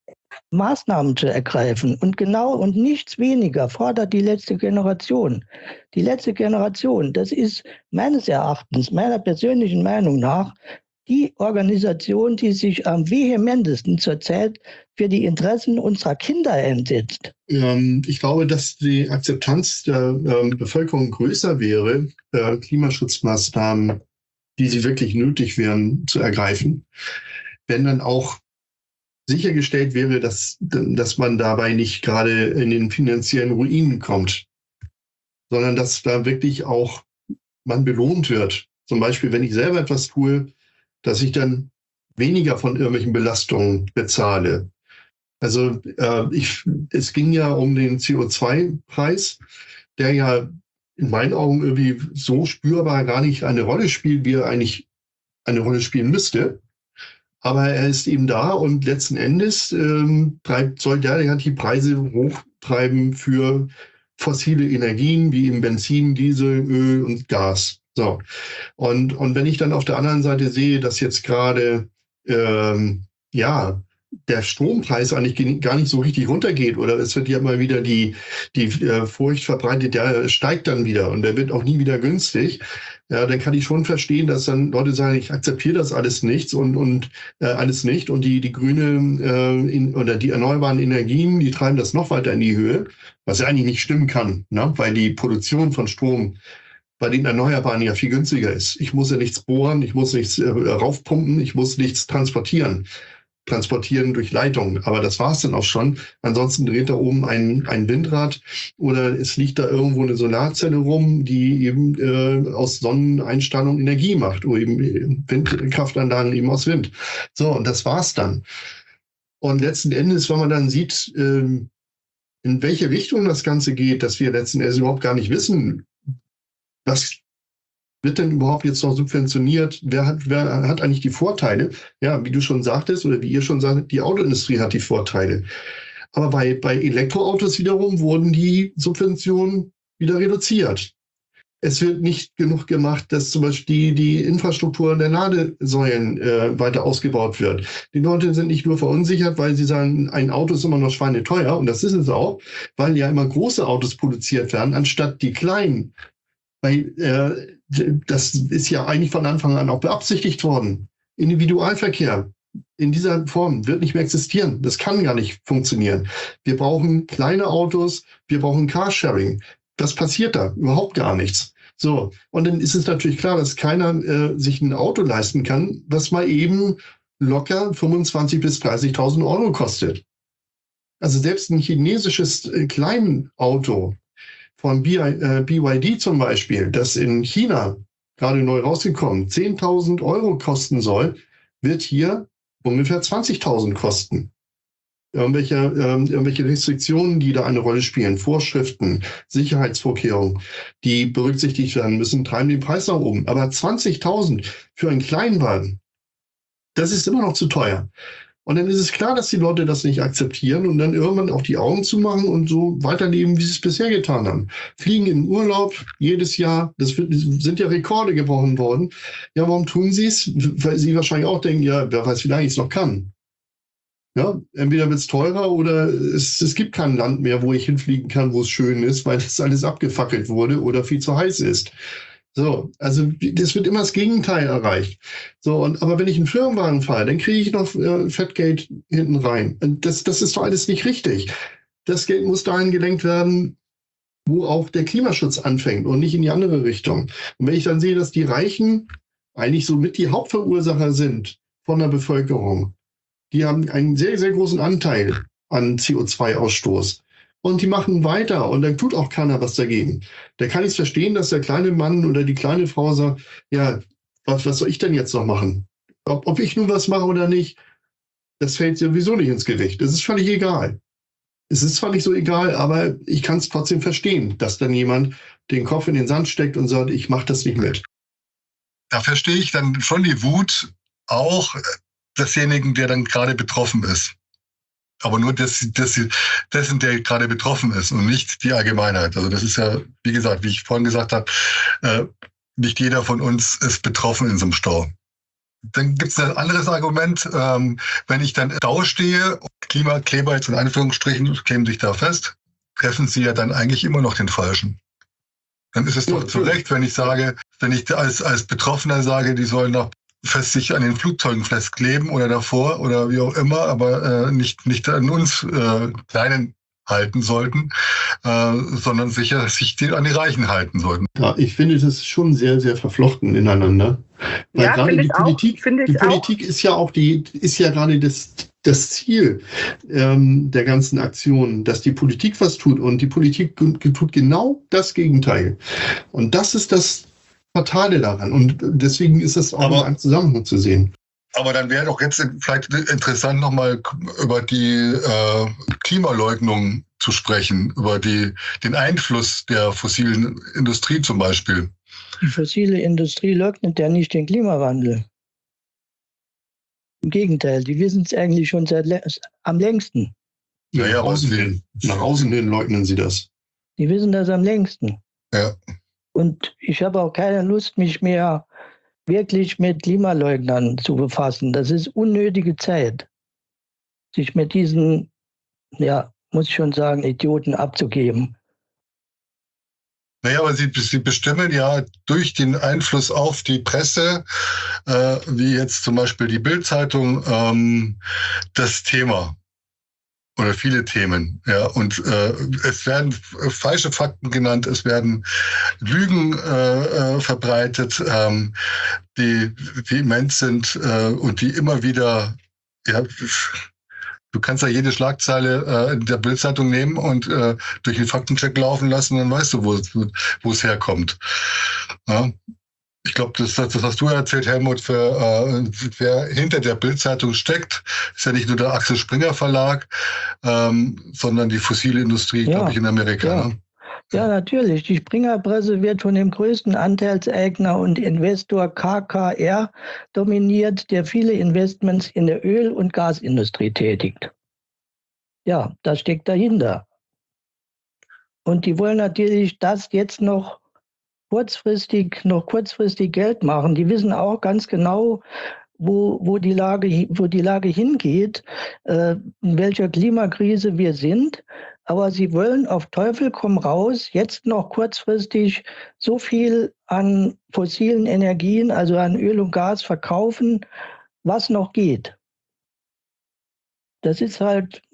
Maßnahmen zu ergreifen. Und genau und nichts weniger fordert die letzte Generation. Die letzte Generation, das ist meines Erachtens, meiner persönlichen Meinung nach, die Organisation, die sich am vehementesten zurzeit für die Interessen unserer Kinder einsetzt. Ähm, ich glaube, dass die Akzeptanz der ähm, Bevölkerung größer wäre, äh, Klimaschutzmaßnahmen, die sie wirklich nötig wären, zu ergreifen, wenn dann auch sichergestellt wäre, dass, dass man dabei nicht gerade in den finanziellen Ruinen kommt, sondern dass da wirklich auch man belohnt wird. Zum Beispiel, wenn ich selber etwas tue, dass ich dann weniger von irgendwelchen Belastungen bezahle. Also äh, ich, es ging ja um den C O zwei Preis, der ja in meinen Augen irgendwie so spürbar gar nicht eine Rolle spielt, wie er eigentlich eine Rolle spielen müsste. Aber er ist eben da und letzten Endes ähm, treibt, soll der die Preise hochtreiben für fossile Energien wie eben Benzin, Diesel, Öl und Gas. So. Und, und wenn ich dann auf der anderen Seite sehe, dass jetzt gerade ähm, ja der Strompreis eigentlich gar nicht so richtig runtergeht oder es wird ja immer wieder die, die äh, Furcht verbreitet, der steigt dann wieder und der wird auch nie wieder günstig, ja, dann kann ich schon verstehen, dass dann Leute sagen, ich akzeptiere das alles nichts und, und äh, alles nicht und die, die grüne äh, in, oder die erneuerbaren Energien, die treiben das noch weiter in die Höhe, was ja eigentlich nicht stimmen kann, ne? Weil die Produktion von Strom bei den Erneuerbaren ja viel günstiger ist. Ich muss ja nichts bohren, ich muss nichts äh, raufpumpen, ich muss nichts transportieren. transportieren durch Leitungen. Aber das war es dann auch schon. Ansonsten dreht da oben ein, ein Windrad oder es liegt da irgendwo eine Solarzelle rum, die eben äh, aus Sonneneinstrahlung Energie macht oder eben Windkraftanlagen eben aus Wind. So, und das war's dann. Und letzten Endes, wenn man dann sieht, äh, in welche Richtung das Ganze geht, dass wir letzten Endes überhaupt gar nicht wissen, was wird denn überhaupt jetzt noch subventioniert? Wer hat, wer hat eigentlich die Vorteile? Ja, wie du schon sagtest oder wie ihr schon sagt, die Autoindustrie hat die Vorteile. Aber bei, bei Elektroautos wiederum wurden die Subventionen wieder reduziert. Es wird nicht genug gemacht, dass zum Beispiel die, die Infrastruktur der Ladesäulen äh, weiter ausgebaut wird. Die Leute sind nicht nur verunsichert, weil sie sagen, ein Auto ist immer noch schweineteuer. Und das ist es auch, weil ja immer große Autos produziert werden, anstatt die kleinen. Weil äh, das ist ja eigentlich von Anfang an auch beabsichtigt worden. Individualverkehr in dieser Form wird nicht mehr existieren. Das kann gar nicht funktionieren. Wir brauchen kleine Autos, wir brauchen Carsharing. Was passiert da? Überhaupt gar nichts. So, und dann ist es natürlich klar, dass keiner äh, sich ein Auto leisten kann, was mal eben locker fünfundzwanzigtausend bis dreißigtausend Euro kostet. Also selbst ein chinesisches äh, Kleinauto von B Y D zum Beispiel, das in China gerade neu rausgekommen, zehntausend Euro kosten soll, wird hier ungefähr zwanzigtausend kosten. Irgendwelche, ähm, irgendwelche Restriktionen, die da eine Rolle spielen, Vorschriften, Sicherheitsvorkehrungen, die berücksichtigt werden müssen, treiben den Preis nach oben. Aber zwanzigtausend für einen Kleinwagen, das ist immer noch zu teuer. Und dann ist es klar, dass die Leute das nicht akzeptieren und dann irgendwann auch die Augen zumachen und so weiterleben, wie sie es bisher getan haben. Fliegen in Urlaub jedes Jahr, das sind ja Rekorde gebrochen worden. Ja, warum tun sie es? Weil sie wahrscheinlich auch denken, ja, wer weiß, wie lange ich es noch kann. Ja, entweder wird es teurer oder es, es gibt kein Land mehr, wo ich hinfliegen kann, wo es schön ist, weil das alles abgefackelt wurde oder viel zu heiß ist. So, also das wird immer das Gegenteil erreicht. So, und aber wenn ich einen Firmenwagen fahre, dann kriege ich noch äh, Fettgeld hinten rein. Und das, das ist doch alles nicht richtig. Das Geld muss dahin gelenkt werden, wo auch der Klimaschutz anfängt und nicht in die andere Richtung. Und wenn ich dann sehe, dass die Reichen eigentlich somit die Hauptverursacher sind von der Bevölkerung, die haben einen sehr, sehr großen Anteil an C O zwei Ausstoß. Und die machen weiter und dann tut auch keiner was dagegen. Da kann ich es verstehen, dass der kleine Mann oder die kleine Frau sagt, ja, was, was soll ich denn jetzt noch machen? Ob, ob ich nun was mache oder nicht, das fällt sowieso nicht ins Gewicht. Das ist völlig egal. Es ist zwar nicht so egal, aber ich kann es trotzdem verstehen, dass dann jemand den Kopf in den Sand steckt und sagt, ich mache das nicht mit. Da verstehe ich dann schon die Wut auch desjenigen, der dann gerade betroffen ist. Aber nur des, des, dessen, der gerade betroffen ist und nicht die Allgemeinheit. Also das ist ja, wie gesagt, wie ich vorhin gesagt habe, äh, nicht jeder von uns ist betroffen in so einem Stau. Dann gibt es ein anderes Argument, ähm, wenn ich dann im Stau stehe, Klimakleber jetzt in Anführungsstrichen kleben sich da fest, treffen sie ja dann eigentlich immer noch den Falschen. Dann ist es doch zu Recht, wenn ich sage, wenn ich als, als Betroffener sage, die sollen noch fest sich an den Flugzeugen festkleben oder davor oder wie auch immer, aber äh, nicht, nicht an uns äh, Kleinen halten sollten, äh, sondern sicher sich die, an die Reichen halten sollten. Ja, ich finde das schon sehr, sehr verflochten ineinander. Weil ja, gerade die Politik, auch, die Politik auch. ist ja auch die, ist ja gerade das, das Ziel ähm, der ganzen Aktionen, dass die Politik was tut und die Politik tut genau das Gegenteil. Und das ist das Fatale daran. Und deswegen ist das auch aber, in einem Zusammenhang zu sehen. Aber dann wäre doch jetzt vielleicht interessant, nochmal über die äh, Klimaleugnung zu sprechen, über die, den Einfluss der fossilen Industrie zum Beispiel. Die fossile Industrie leugnet ja nicht den Klimawandel. Im Gegenteil, die wissen es eigentlich schon seit am längsten. Ja, ja, nach, außen hin. nach außen hin leugnen sie das. Die wissen das am längsten. Ja. Und ich habe auch keine Lust, mich mehr wirklich mit Klimaleugnern zu befassen. Das ist unnötige Zeit, sich mit diesen, ja, muss ich schon sagen, Idioten abzugeben. Naja, aber sie, sie bestimmen ja durch den Einfluss auf die Presse, äh, wie jetzt zum Beispiel die Bild-Zeitung, ähm, das Thema. Oder viele Themen, ja, und äh, es werden falsche Fakten genannt, es werden Lügen äh, äh, verbreitet, ähm, die, die immens sind äh, und die immer wieder, ja, du kannst ja jede Schlagzeile äh, in der Bild-Zeitung nehmen und äh, durch den Faktencheck laufen lassen, dann weißt du, wo, wo es herkommt. Ja. Ich glaube, das, das hast du erzählt, Helmut, für, äh, wer hinter der Bild-Zeitung steckt, ist ja nicht nur der Axel Springer Verlag, ähm, sondern die fossile Industrie, ja, glaube ich, in Amerika. Ja. Ne? Ja, natürlich. Die Springer-Presse wird von dem größten Anteilseigner und Investor K K R dominiert, der viele Investments in der Öl- und Gasindustrie tätigt. Ja, das steckt dahinter. Und die wollen natürlich das jetzt noch kurzfristig, noch kurzfristig Geld machen. Die wissen auch ganz genau, wo, wo, die, Lage, wo die Lage hingeht, äh, in welcher Klimakrise wir sind. Aber sie wollen auf Teufel komm raus jetzt noch kurzfristig so viel an fossilen Energien, also an Öl und Gas verkaufen, was noch geht. Das ist halt,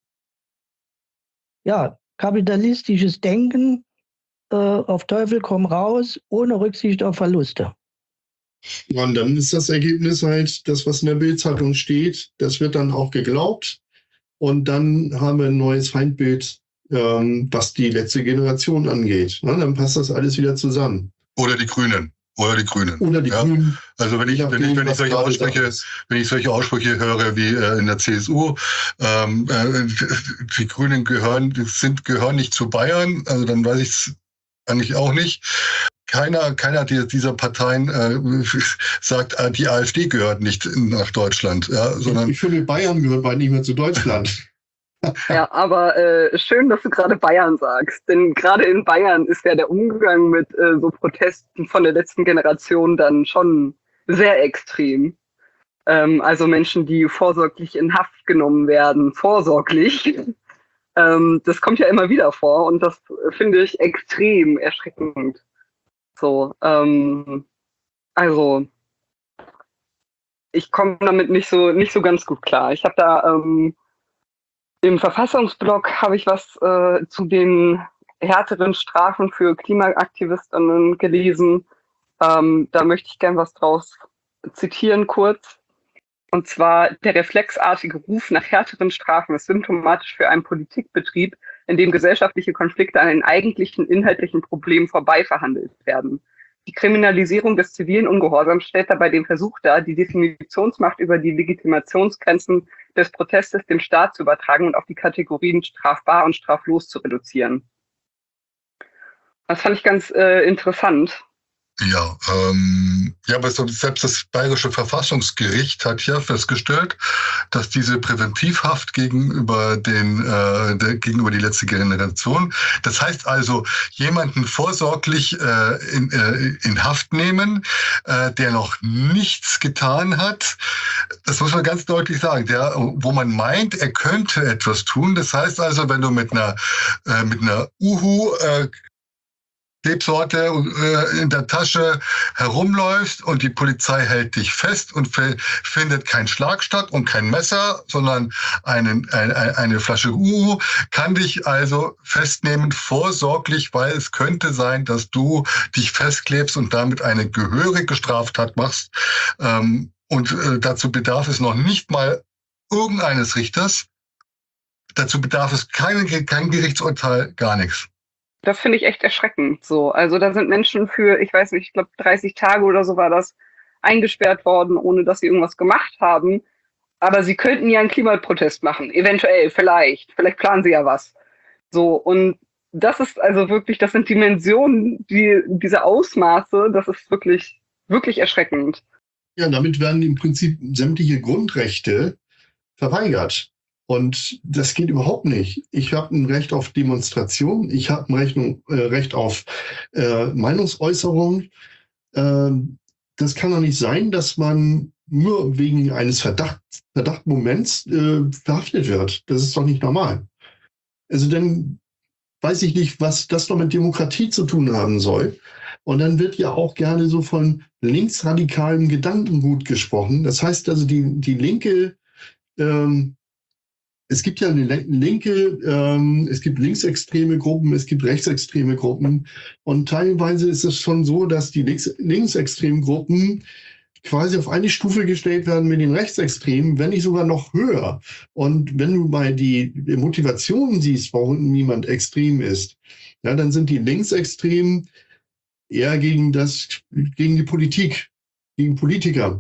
ja, kapitalistisches Denken, auf Teufel komm raus, ohne Rücksicht auf Verluste. Und dann ist das Ergebnis halt, das, was in der Bild-Zeitung steht, das wird dann auch geglaubt. Und dann haben wir ein neues Feindbild, ähm, was die letzte Generation angeht. Na, dann passt das alles wieder zusammen. Oder die Grünen. Oder die Grünen. Oder die ja. Grünen. Also wenn ich, wenn ich, wenn ich solche Aussprüche, wenn ich solche Aussprüche höre wie äh, in der C S U, ähm, äh, die Grünen gehören, sind, gehören nicht zu Bayern, also dann weiß ich es eigentlich auch nicht. Keiner, keiner dieser Parteien äh, sagt, die AfD gehört nicht nach Deutschland. Ja, sondern ich finde, Bayern gehört bald nicht mehr zu Deutschland. Ja, aber äh, schön, dass du gerade Bayern sagst. Denn gerade in Bayern ist ja der Umgang mit äh, so Protesten von der letzten Generation dann schon sehr extrem. Ähm, also Menschen, die vorsorglich in Haft genommen werden, vorsorglich. Ähm, das kommt ja immer wieder vor und das finde ich extrem erschreckend. So, ähm, also ich komme damit nicht so nicht so ganz gut klar. Ich habe da ähm, im Verfassungsblog habe ich was äh, zu den härteren Strafen für Klimaaktivistinnen gelesen. Ähm, da möchte ich gern was draus zitieren kurz. Und zwar, der reflexartige Ruf nach härteren Strafen ist symptomatisch für einen Politikbetrieb, in dem gesellschaftliche Konflikte an den eigentlichen inhaltlichen Problemen vorbei verhandelt werden. Die Kriminalisierung des zivilen Ungehorsams stellt dabei den Versuch dar, die Definitionsmacht über die Legitimationsgrenzen des Protestes dem Staat zu übertragen und auf die Kategorien strafbar und straflos zu reduzieren. Das fand ich ganz äh, interessant. Ja, ähm, ja, aber so, selbst das Bayerische Verfassungsgericht hat ja festgestellt, dass diese Präventivhaft gegenüber den äh, der, gegenüber die letzte Generation, das heißt also jemanden vorsorglich äh, in, äh, in Haft nehmen, äh, der noch nichts getan hat. Das muss man ganz deutlich sagen. Der, wo man meint, er könnte etwas tun. Das heißt also, wenn du mit einer äh, mit einer Uhu äh, Rebsorte äh, in der Tasche herumläufst und die Polizei hält dich fest und findet keinen Schlagstock und kein Messer, sondern einen, eine, eine Flasche Uhu, kann dich also festnehmen, vorsorglich, weil es könnte sein, dass du dich festklebst und damit eine gehörige Straftat machst. Ähm, und äh, dazu bedarf es noch nicht mal irgendeines Richters. Dazu bedarf es kein, kein Gerichtsurteil, gar nichts. Das finde ich echt erschreckend. So, also da sind Menschen für, ich weiß nicht, ich glaube dreißig Tage oder so war das, eingesperrt worden, ohne dass sie irgendwas gemacht haben. Aber sie könnten ja einen Klimaprotest machen, eventuell, vielleicht, vielleicht planen sie ja was. So, und das ist also wirklich, das sind Dimensionen, die diese Ausmaße, das ist wirklich, wirklich erschreckend. Ja, damit werden im Prinzip sämtliche Grundrechte verweigert. Und das geht überhaupt nicht. Ich habe ein Recht auf Demonstration, ich habe ein Recht, äh, Recht auf äh, Meinungsäußerung. Äh, das kann doch nicht sein, dass man nur wegen eines Verdacht, Verdachtmoments äh, verhaftet wird. Das ist doch nicht normal. Also dann weiß ich nicht, was das noch mit Demokratie zu tun haben soll. Und dann wird ja auch gerne so von linksradikalem Gedankengut gesprochen. Das heißt also, die, die linke ähm, Es gibt ja eine linke, ähm, es gibt linksextreme Gruppen, es gibt rechtsextreme Gruppen. Und teilweise ist es schon so, dass die links, linksextremen Gruppen quasi auf eine Stufe gestellt werden mit den Rechtsextremen, wenn nicht sogar noch höher. Und wenn du mal die Motivation siehst, warum niemand extrem ist, ja, dann sind die Linksextremen eher gegen das, gegen die Politik, gegen Politiker.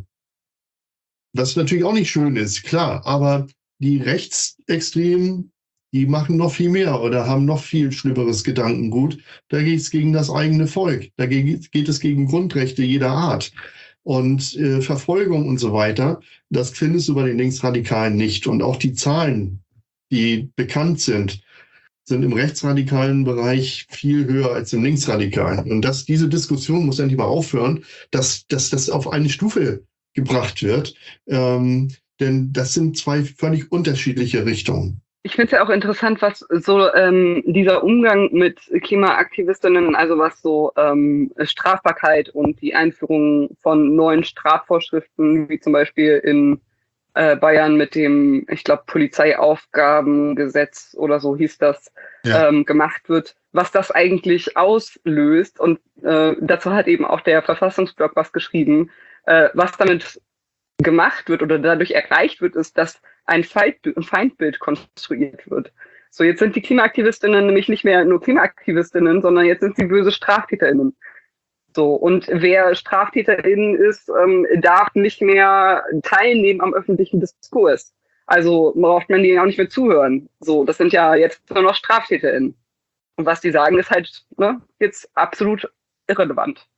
Was natürlich auch nicht schön ist, klar, aber die Rechtsextremen, die machen noch viel mehr oder haben noch viel schlimmeres Gedankengut. Da geht es gegen das eigene Volk. Da geht, geht es gegen Grundrechte jeder Art. Und äh, Verfolgung und so weiter, das findest du bei den Linksradikalen nicht. Und auch die Zahlen, die bekannt sind, sind im rechtsradikalen Bereich viel höher als im linksradikalen. Und das, diese Diskussion muss endlich mal aufhören, dass, dass das auf eine Stufe gebracht wird. Ähm, Denn das sind zwei völlig unterschiedliche Richtungen. Ich finde es ja auch interessant, was so ähm, dieser Umgang mit Klimaaktivistinnen, also was so ähm, Strafbarkeit und die Einführung von neuen Strafvorschriften, wie zum Beispiel in äh, Bayern mit dem, ich glaube, Polizeiaufgabengesetz oder so hieß das, ja. ähm, gemacht wird, was das eigentlich auslöst. Und äh, dazu hat eben auch der Verfassungsblog was geschrieben, äh, was damit gemacht wird oder dadurch erreicht wird, ist, dass ein Feindbild konstruiert wird. So, jetzt sind die Klimaaktivistinnen nämlich nicht mehr nur Klimaaktivistinnen, sondern jetzt sind sie böse StraftäterInnen. So, und wer StraftäterInnen ist, ähm, darf nicht mehr teilnehmen am öffentlichen Diskurs. Also braucht man denen auch nicht mehr zuhören. So, das sind ja jetzt nur noch StraftäterInnen. Und was die sagen, ist halt ne, jetzt absolut irrelevant.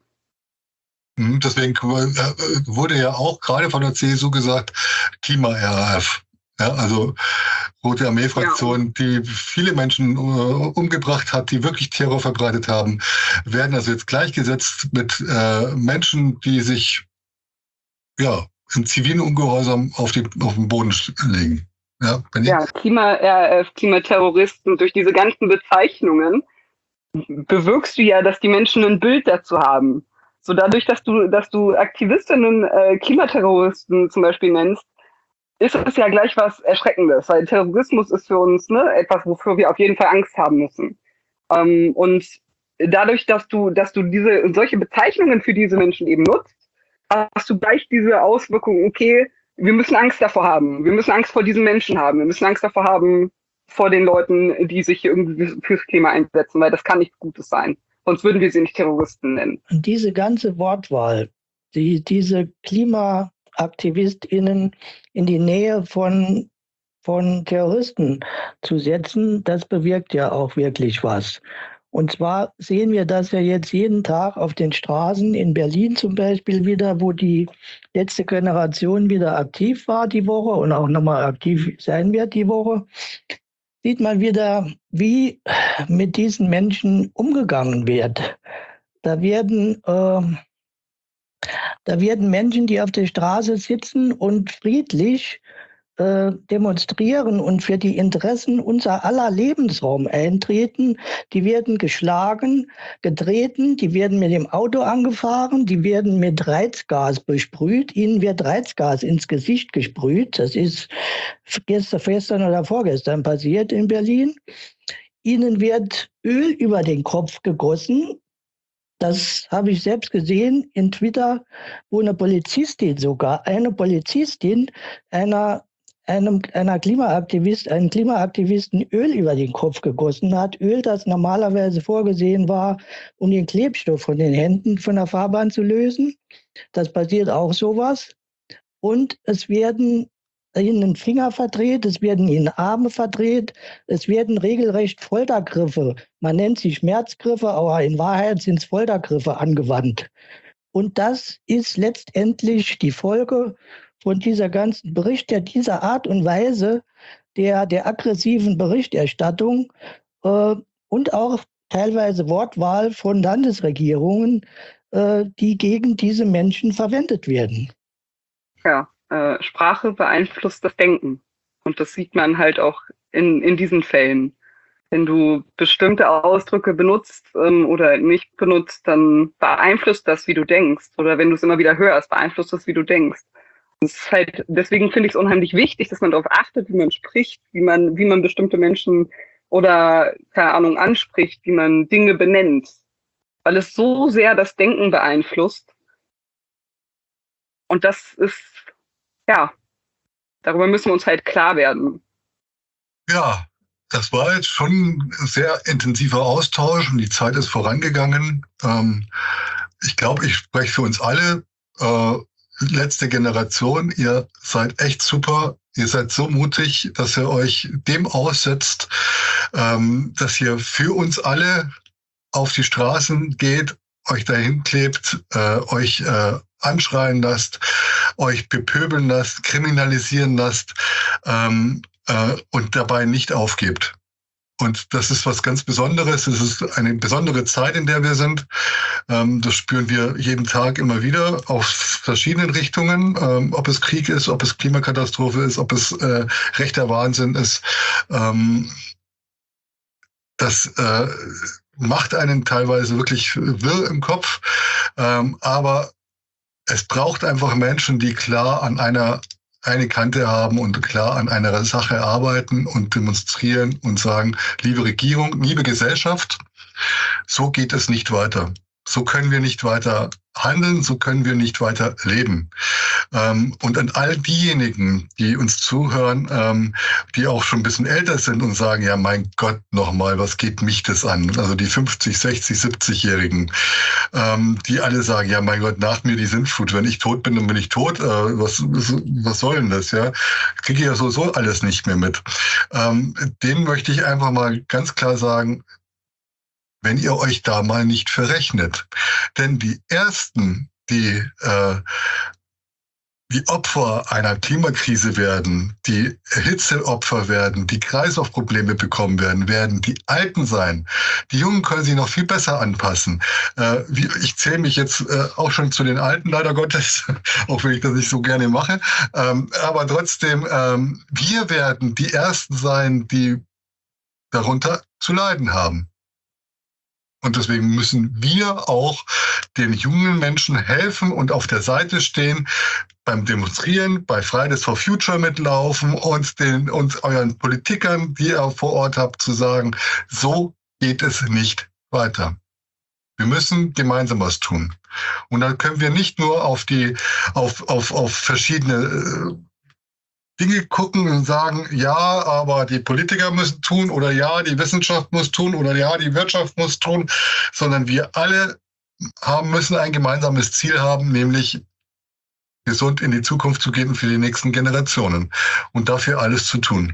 Deswegen wurde ja auch gerade von der C S U gesagt, Klima-R A F. Ja, also Rote Armee-Fraktion, ja. Die viele Menschen äh, umgebracht hat, die wirklich Terror verbreitet haben, werden also jetzt gleichgesetzt mit äh, Menschen, die sich ja im zivilen Ungehorsam auf, die, auf den Boden legen. Ja, ja Klima-R A F, Klimaterroristen, durch diese ganzen Bezeichnungen bewirkst du ja, dass die Menschen ein Bild dazu haben. So dadurch, dass du, dass du Aktivistinnen äh, Klimaterroristen zum Beispiel nennst, ist es ja gleich was Erschreckendes, weil Terrorismus ist für uns ne, etwas, wofür wir auf jeden Fall Angst haben müssen. Ähm, und dadurch, dass du, dass du diese solche Bezeichnungen für diese Menschen eben nutzt, hast du gleich diese Auswirkung, okay, wir müssen Angst davor haben, wir müssen Angst vor diesen Menschen haben, wir müssen Angst davor haben vor den Leuten, die sich irgendwie fürs Klima einsetzen, weil das kann nichts Gutes sein. Sonst würden wir sie nicht Terroristen nennen. Und diese ganze Wortwahl, die diese KlimaaktivistInnen in die Nähe von von Terroristen zu setzen, das bewirkt ja auch wirklich was. Und zwar sehen wir das ja jetzt jeden Tag auf den Straßen, in Berlin zum Beispiel wieder, wo die letzte Generation wieder aktiv war die Woche und auch nochmal aktiv sein wird die Woche, sieht man wieder, wie mit diesen Menschen umgegangen wird. Da werden, äh, da werden Menschen, die auf der Straße sitzen und friedlich äh, demonstrieren und für die Interessen unser aller Lebensraum eintreten, die werden geschlagen, getreten, die werden mit dem Auto angefahren, die werden mit Reizgas besprüht, ihnen wird Reizgas ins Gesicht gesprüht. Das ist gestern, gestern oder vorgestern passiert in Berlin. Ihnen wird Öl über den Kopf gegossen. Das habe ich selbst gesehen in Twitter, wo eine Polizistin sogar, eine Polizistin einer, einem, einer Klimaaktivist, einen Klimaaktivisten Öl über den Kopf gegossen hat. Öl, das normalerweise vorgesehen war, um den Klebstoff von den Händen von der Fahrbahn zu lösen. Das passiert auch sowas. Und es werden ihnen Finger verdreht, es werden ihnen Arme verdreht, es werden regelrecht Foltergriffe, man nennt sie Schmerzgriffe, aber in Wahrheit sind es Foltergriffe angewandt. Und das ist letztendlich die Folge von dieser ganzen Bericht, der dieser Art und Weise der, der aggressiven Berichterstattung äh, und auch teilweise Wortwahl von Landesregierungen, äh, die gegen diese Menschen verwendet werden. Ja. Äh, Sprache beeinflusst das Denken. Und das sieht man halt auch in, in diesen Fällen. Wenn du bestimmte Ausdrücke benutzt ähm, oder nicht benutzt, dann beeinflusst das, wie du denkst. Oder wenn du es immer wieder hörst, beeinflusst das, wie du denkst. Das ist halt, deswegen finde ich es unheimlich wichtig, dass man darauf achtet, wie man spricht, wie man, wie man bestimmte Menschen oder, keine Ahnung, anspricht, wie man Dinge benennt. Weil es so sehr das Denken beeinflusst. Und das ist Ja, darüber müssen wir uns halt klar werden. Ja, das war jetzt schon ein sehr intensiver Austausch und die Zeit ist vorangegangen. Ähm, ich glaube, ich spreche für uns alle. Äh, letzte Generation, ihr seid echt super. Ihr seid so mutig, dass ihr euch dem aussetzt, ähm, dass ihr für uns alle auf die Straßen geht, euch dahin klebt, äh, euch äh, anschreien lasst, euch bepöbeln lasst, kriminalisieren lasst ähm, äh, und dabei nicht aufgebt. Und das ist was ganz Besonderes. Es ist eine besondere Zeit, in der wir sind. Ähm, das spüren wir jeden Tag immer wieder auf verschiedenen Richtungen. Ähm, ob es Krieg ist, ob es Klimakatastrophe ist, ob es äh, rechter Wahnsinn ist. Ähm, das äh, macht einen teilweise wirklich wirr im Kopf. Ähm, aber es braucht einfach Menschen, die klar an einer eine Kante haben und klar an einer Sache arbeiten und demonstrieren und sagen, liebe Regierung, liebe Gesellschaft, so geht es nicht weiter. So können wir nicht weiter handeln, so können wir nicht weiter leben. Ähm, und an all diejenigen, die uns zuhören, ähm, die auch schon ein bisschen älter sind und sagen, ja, mein Gott, nochmal, was geht mich das an? Also die fünfzig, sechzig, siebzig-Jährigen, ähm, die alle sagen, ja, mein Gott, nach mir die Sintflut. Wenn ich tot bin, dann bin ich tot. Äh, was, was soll denn das? Ja, kriege ich ja sowieso alles nicht mehr mit. Ähm, denen möchte ich einfach mal ganz klar sagen, wenn ihr euch da mal nicht verrechnet. Denn die Ersten, die äh, die Opfer einer Klimakrise werden, die Hitzeopfer werden, die Kreislaufprobleme bekommen werden, werden die Alten sein. Die Jungen können sich noch viel besser anpassen. Äh, wie, ich zähle mich jetzt äh, auch schon zu den Alten, leider Gottes, auch wenn ich das nicht so gerne mache. Ähm, aber trotzdem, ähm, wir werden die Ersten sein, die darunter zu leiden haben. Und deswegen müssen wir auch den jungen Menschen helfen und auf der Seite stehen, beim Demonstrieren, bei Fridays for Future mitlaufen und den und euren Politikern, die ihr vor Ort habt, zu sagen, so geht es nicht weiter. Wir müssen gemeinsam was tun. Und dann können wir nicht nur auf die auf auf auf verschiedene äh, Dinge gucken und sagen, ja, aber die Politiker müssen tun oder ja, die Wissenschaft muss tun oder ja, die Wirtschaft muss tun, sondern wir alle haben, müssen ein gemeinsames Ziel haben, nämlich gesund in die Zukunft zu gehen für die nächsten Generationen und dafür alles zu tun.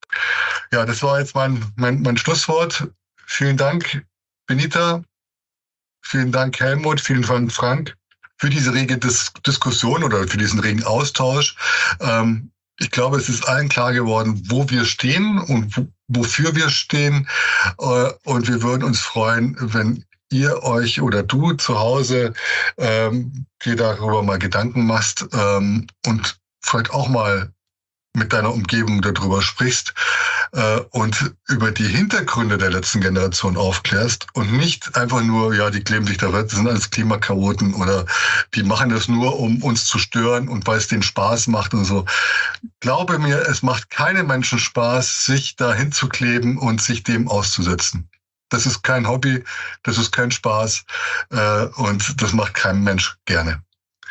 Ja, das war jetzt mein, mein, mein Schlusswort. Vielen Dank, Benita. Vielen Dank, Helmut. Vielen Dank, Frank, für diese rege Dis- Diskussion oder für diesen regen Austausch. Ähm, ich glaube, es ist allen klar geworden, wo wir stehen und wo, wofür wir stehen. Äh, und wir würden uns freuen, wenn ihr euch oder du zu Hause ähm, dir darüber mal Gedanken machst ähm, und vielleicht auch mal mit deiner Umgebung darüber sprichst äh, und über die Hintergründe der letzten Generation aufklärst und nicht einfach nur, ja, die kleben sich da, das sind alles Klimakaroten oder die machen das nur, um uns zu stören und weil es denen Spaß macht und so. Glaube mir, es macht keinem Menschen Spaß, sich da hinzukleben und sich dem auszusetzen. Das ist kein Hobby, das ist kein Spaß äh, und das macht kein Mensch gerne.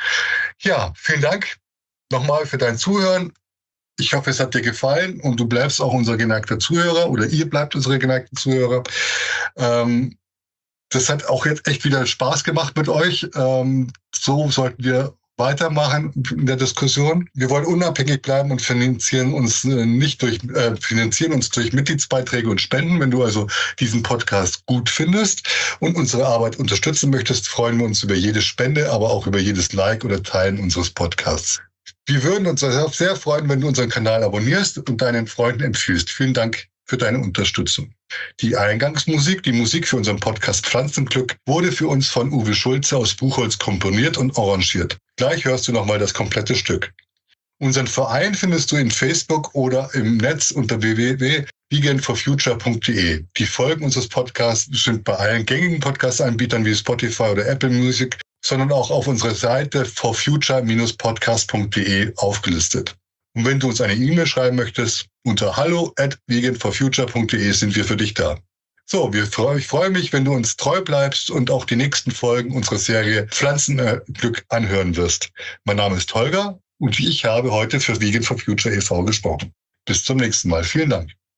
Ja, vielen Dank nochmal für dein Zuhören. Ich hoffe, es hat dir gefallen und du bleibst auch unser geneigter Zuhörer oder ihr bleibt unsere geneigten Zuhörer. Ähm, das hat auch jetzt echt wieder Spaß gemacht mit euch. Ähm, so sollten wir weitermachen in der Diskussion. Wir wollen unabhängig bleiben und finanzieren uns äh, nicht durch äh, finanzieren uns durch Mitgliedsbeiträge und Spenden. Wenn du also diesen Podcast gut findest und unsere Arbeit unterstützen möchtest, freuen wir uns über jede Spende, aber auch über jedes Like oder Teilen unseres Podcasts. Wir würden uns sehr freuen, wenn du unseren Kanal abonnierst und deinen Freunden empfiehlst. Vielen Dank für deine Unterstützung. Die Eingangsmusik, die Musik für unseren Podcast Pflanzenglück, wurde für uns von Uwe Schulze aus Buchholz komponiert und arrangiert. Gleich hörst du nochmal das komplette Stück. Unseren Verein findest du in Facebook oder im Netz unter w w w punkt vegan for future punkt d e. Die Folgen unseres Podcasts sind bei allen gängigen Podcast-Anbietern wie Spotify oder Apple Music, sondern auch auf unserer Seite for future dash podcast punkt d e aufgelistet. Und wenn du uns eine E-Mail schreiben möchtest, unter hallo at vegan for future punkt d e sind wir für dich da. So, wir freu, ich freue mich, wenn du uns treu bleibst und auch die nächsten Folgen unserer Serie Pflanzenglück anhören wirst. Mein Name ist Holger und ich habe heute für Vegan for Future e V gesprochen. Bis zum nächsten Mal. Vielen Dank.